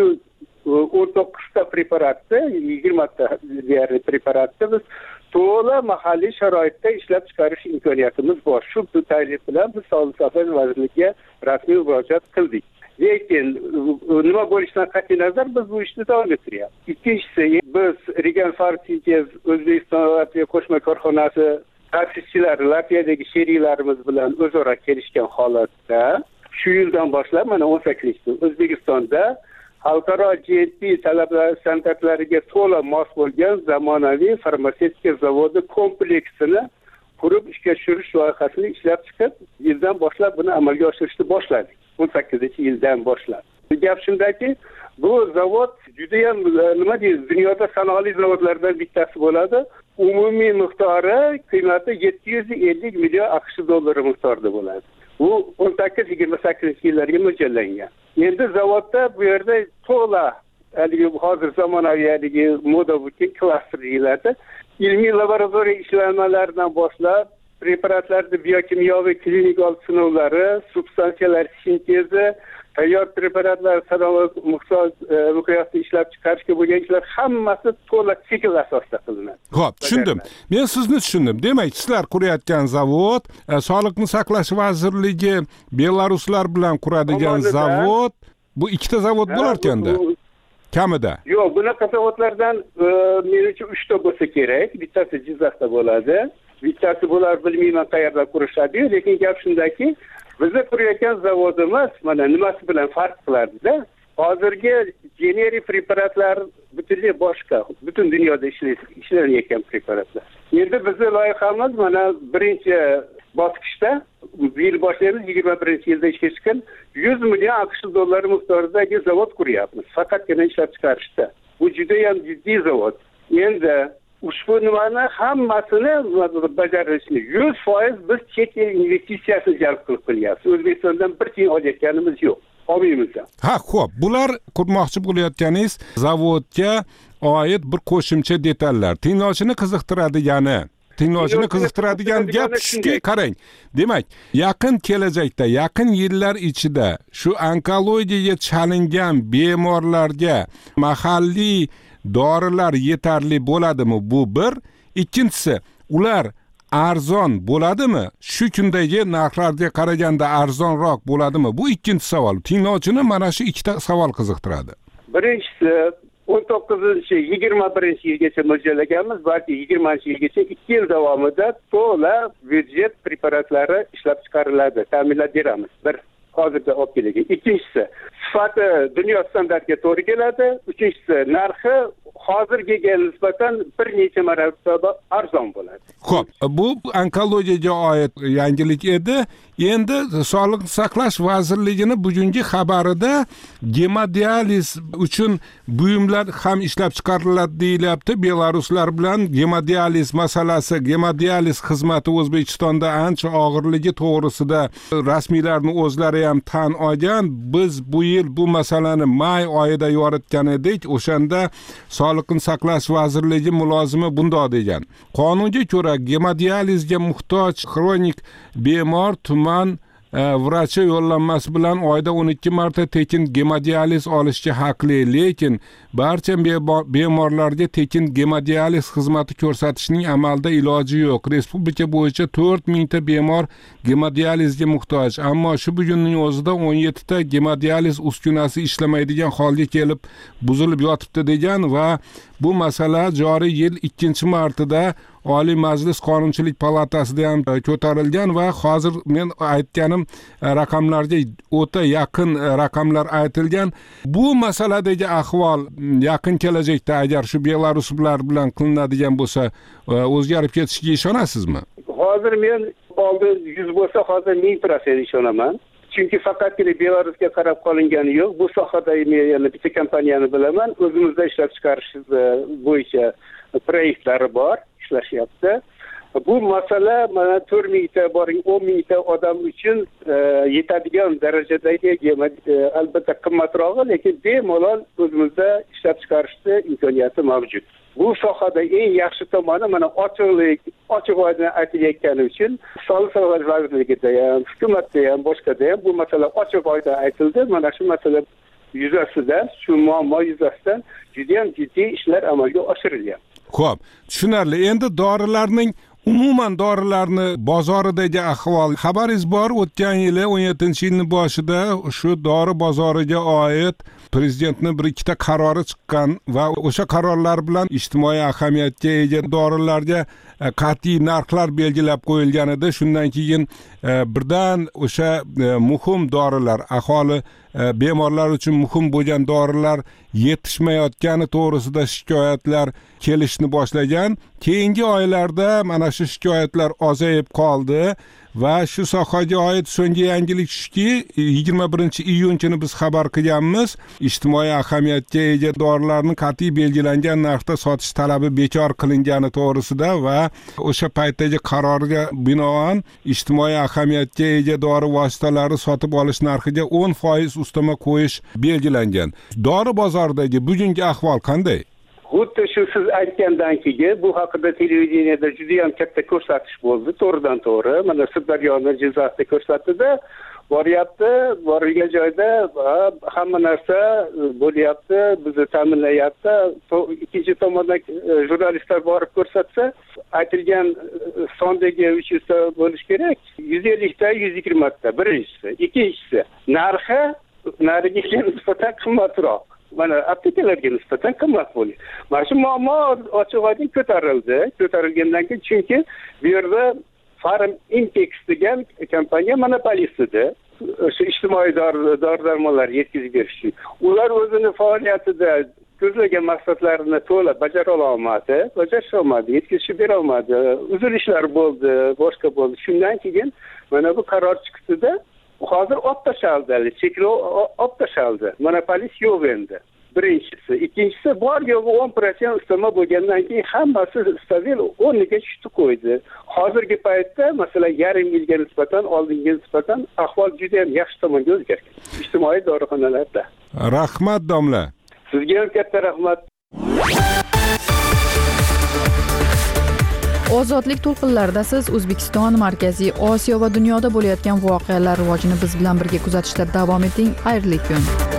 o'n to'qqizta preparatni, yigirmata deyarli preparatni biz to'la mahalliy sharoitda ishlab chiqarish imkoniyatimiz bor. Shu taklif bilan biz Sog'liqni saqlash vazirligiga rasmiy murojaat qildik. Lekin nima bo'lishidan qat'iy nazar biz bu ishni davom ettiryapmiz. Ikkinchisi, biz Regan Farm Sintez O'zbekiston Latviya qo'shma korxonasi ta'sischilari Latviyadagi sheriklarimiz bilan o'zaro kelishgan holatda shu yildan boshlab mana o'n sakkizinchi yil O'zbekistonda xalqaro G M P talablar standartlariga to'la mos bo'lgan zamonaviy farmatsevtika zavodi kompleksini qurib ishga tushirish loyihasini ishlab chiqib, yildan boshlab buni amalga oshirishni boshladik. o'n sakkizinchi yildan boshlab. Gap shundaki, bu zavod juda ham nima deymiz, dunyoda sanoqli zavodlardan bittasi bo'ladi. Umumiy miqdori qiymati yetti yuz ellik million AQSh dollari miqdorida bo'ladi. Bu o'n sakkiz yigirma sakkizinchi yillarga mo'ljallangan. Endi zavodda bu yerda to'la haligi hozir zamonaviy haligi moda bo'lgan klasterlarda ilmiy laboratoriya ishlanmalaridan boshlab preparatlarni biokimyoviy klinik sinovlari, substansiyalar sintezi, tayyor preparatlar sanoat miqyosida ishlab chiqarishga bo'lgan ishlar hammasi to'la sikl asosida qilinadi. Xo'p, tushundim. Men sizni tushundim. Demak, sizlar qurayotgan zavod, Sog'liqni saqlash vazirligi belaruslar bilan quradigan zavod, bu ikkita zavod bo'lar ekanda. Kamida. Yo'q, bunaqa zavodlardan menimcha uchta bo'lsa kerak. Bittasi Jizzaxda bo'ladi. Bittasi bular bilmayman qayerda qurishadi, lekin gap shundaki, bizning qurayotgan zavodimiz mana nimasi bilan farq qiladi-da? Hozirgi generik preparatlar butunlay boshqa, butun dunyoda ishlanayotgan preparatlar. Endi bizning loyihamiz mana birinchi bosqichda bu yil boshlaymiz, yigirma birinchi yilda ishga chiqqan yuz million AQSh dollari miqdoridagi zavod quryapmiz. Faqatgina ishlab chiqarishda. Bu juda ham jiddiy zavod. Endi ushbu nimani hammasini bajarishni yuz foiz biz chet el investitsiyasini jalb qilib qilyapmiz. O'zbekistondan bir tiyin olayotganimiz yo'q. Olmaymiz. Ha, xo'p, bular qurmoqchi bo'layotganingiz zavodga oid bir qo'shimcha detallar. Tinglovchini qiziqtiradigani tinglovchini qiziqtiradigan gap shuki, qarang. Demak, yaqin kelajakda, yaqin yillar ichida shu onkologiyaga chalingan bemorlarga mahalliy dorilar yetarli bo'ladimi? Bu bir. Ikkinchisi, ular arzon bo'ladimi? Shu kundagi narxlarga qaraganda arzonroq bo'ladimi? Bu ikkinchi savol. Tinglovchini mana shu ikkita savol qiziqtiradi. Birinchisi, o'n to'qqizinchi yigirma birinchi yilgacha mo'ljallaganmiz, balki yigirmanchi yilgacha ikki yil davomida to'la byudjet preparatlari ishlab chiqariladi, ta'minlab beramiz. Bir hozirda olib kelgan. Ikkinchisi, sifati dunyo standartiga to'g'ri keladi. Uchinchisi, narxi hozirgiga nisbatan bir necha marotaba arzon bo'ladi. Xo'p, bu onkologiyaga oid yangilik edi. Endi Sog'liqni saqlash vazirligining bugungi xabarida gemodializ uchun buyumlar ham ishlab chiqariladi deyilyapti. Belaruslar bilan gemodializ masalasi, gemodializ xizmati O'zbekistonda ancha og'irligi to'g'risida rasmiylarning o'zlari ham tan olgan. Biz bu yil bu masalani may oyida yoritgan edik. O'shanda Sog'liqni saqlash vazirligi mulozimi bundoq degan. Qonunga ko'ra gemodializga muhtoj xronik bemor tuman vrachi yo'llanmasi bilan oyda o'n ikki marta tekin gemodializ olishga haqli, lekin barcha bemorlarga tekin gemodializ xizmati ko'rsatishning amalda iloji yo'q. Respublika bo'yicha to'rt mingta bemor gemodializga muhtoj, ammo shu bugunning o'zida o'n yettita gemodializ uskunasi ishlamaydigan holga kelib buzilib yotibdi degan va bu masala joriy yil ikkinchi martida Oliy Majlis Qonunchilik palatasida ham ko'tarilgan va hozir men aytganim raqamlarga o'ta yaqin raqamlar aytilgan. Bu masaladagi ahvol yaqin kelajakda agar shu belaruslar bilan qilinadigan bo'lsa o'zgarib ketishiga ishonasizmi? Hozir men oldin yuz bo'lsa, hozir ming foiz ishonaman. Chunki faqatgina Belarusga qarab qolingani yo'q. Bu sohada men yana bitta kompaniyani bilaman. O'zimizda ishlab chiqarish bo'yicha proyektlari bor, ishlashyapti. Bu masala mana to'rt mingta boring o'n mingta odam uchun yetadigan darajadagi albatta qimmatrog'i, lekin bemalol o'zimizda ishlab chiqarishda imkoniyati mavjud. Bu sohada eng yaxshi tomoni mana ochiqlik, ochiq oydin aytilayotgani uchun Sog'liqni saqlash vazirligida ham, hukumatda ham, boshqada ham bu masala ochiq oydin aytildi. Mana shu masala yuzasidan, shu muammo yuzasidan juda ham jiddiy ishlar amalga oshirilyapti. Xo'p, tushunarli. Endi dorilarning umuman dorilarni bozoridagi ahvol xabaringiz bor. O'tgan yili o'n yettinchi yilning boshida shu dori bozoriga oid prezidentning bir ikkita qarori chiqqan va o'sha qarorlar bilan ijtimoiy ahamiyatga ega dorilarga qat'iy narxlar belgilab qo'yilgan edi. Shundan keyin birdan o'sha muhim dorilar, aholi bemorlar uchun muhim bo'lgan dorilar yetishmayotgani to'g'risida shikoyatlar kelishni boshlagan. Keyingi oylarda mana shu shikoyatlar ozayib qoldi va shu sohaga oid so'nggi yangilik shuki, yigirma birinchi iyun kuni biz xabar qilganmiz, ijtimoiy ahamiyatga ega dorilarni qat'iy belgilangan narxda sotish talabi bekor qilingani to'g'risida va o'sha paytdagi qarorga binoan ijtimoiy ahamiyatga ega dori vositalari sotib olish narxiga o'n foiz ustama qo'yish belgilangan. Dori bozoridagi bugungi ahvol qanday? Xuddi shu siz aytgandan keyin bu haqida televideniyada juda ham katta ko'rsatish bo'ldi, to'g'ridan to'g'ri. Mana Sirdaryoda, Jizzaxda ko'rsatdi-da, boryapti, borilgan joyda hamma narsa bo'lyapti, bizni ta'minlayapti. Ikkinchi tomondan jurnalistlar borib ko'rsatsa, aytilgan sondagi uch yuz ta bo'lish kerak. yuz ellik ta, yuz yigirma ta birinchisi. Ikkinchisi, narxi narigiga nisbatan qimmatroq. Mana aptekalarga nisbatan qimmat bo'ladi. Mana shu muammo ochiq oydin ko'tarildi. Ko'tarilgandan keyin chunki bu yerda Farm Impex degan kompaniya monopolist edi. o'sha ijtimoiy dori darmonlar yetkazib berish uchun ular o'zini faoliyatida ko'zlagan maqsadlarini to'la bajara olmadi, bajarish olmadi, yetkazib bera olmadi, uzilishlar bo'ldi, boshqa bo'ldi. Shundan keyin mana bu qaror chiqdida hozir olib tashlandi, cheklov olib tashlandi. Monopolist yo'q endi. Birinchisi, ikkinchisi bor yo'g'i o'n prosent ustama bo'lgandan keyin hammasi stabil o'rniga tushdi qo'ydi. Hozirgi paytda masalan yarim yilga nisbatan oldinga nisbatan ahvol juda ham yaxshi tomonga o'zgargan. Ijtimoiy dorixonalarda. Rahmat domla. Sizga ham katta rahmat. Ozodlik to'lqinlarida siz O'zbekiston, Markaziy Osiyo va dunyoda bo'layotgan voqealar rivojini biz bilan birga kuzatishda davom eting. Xayrli kun.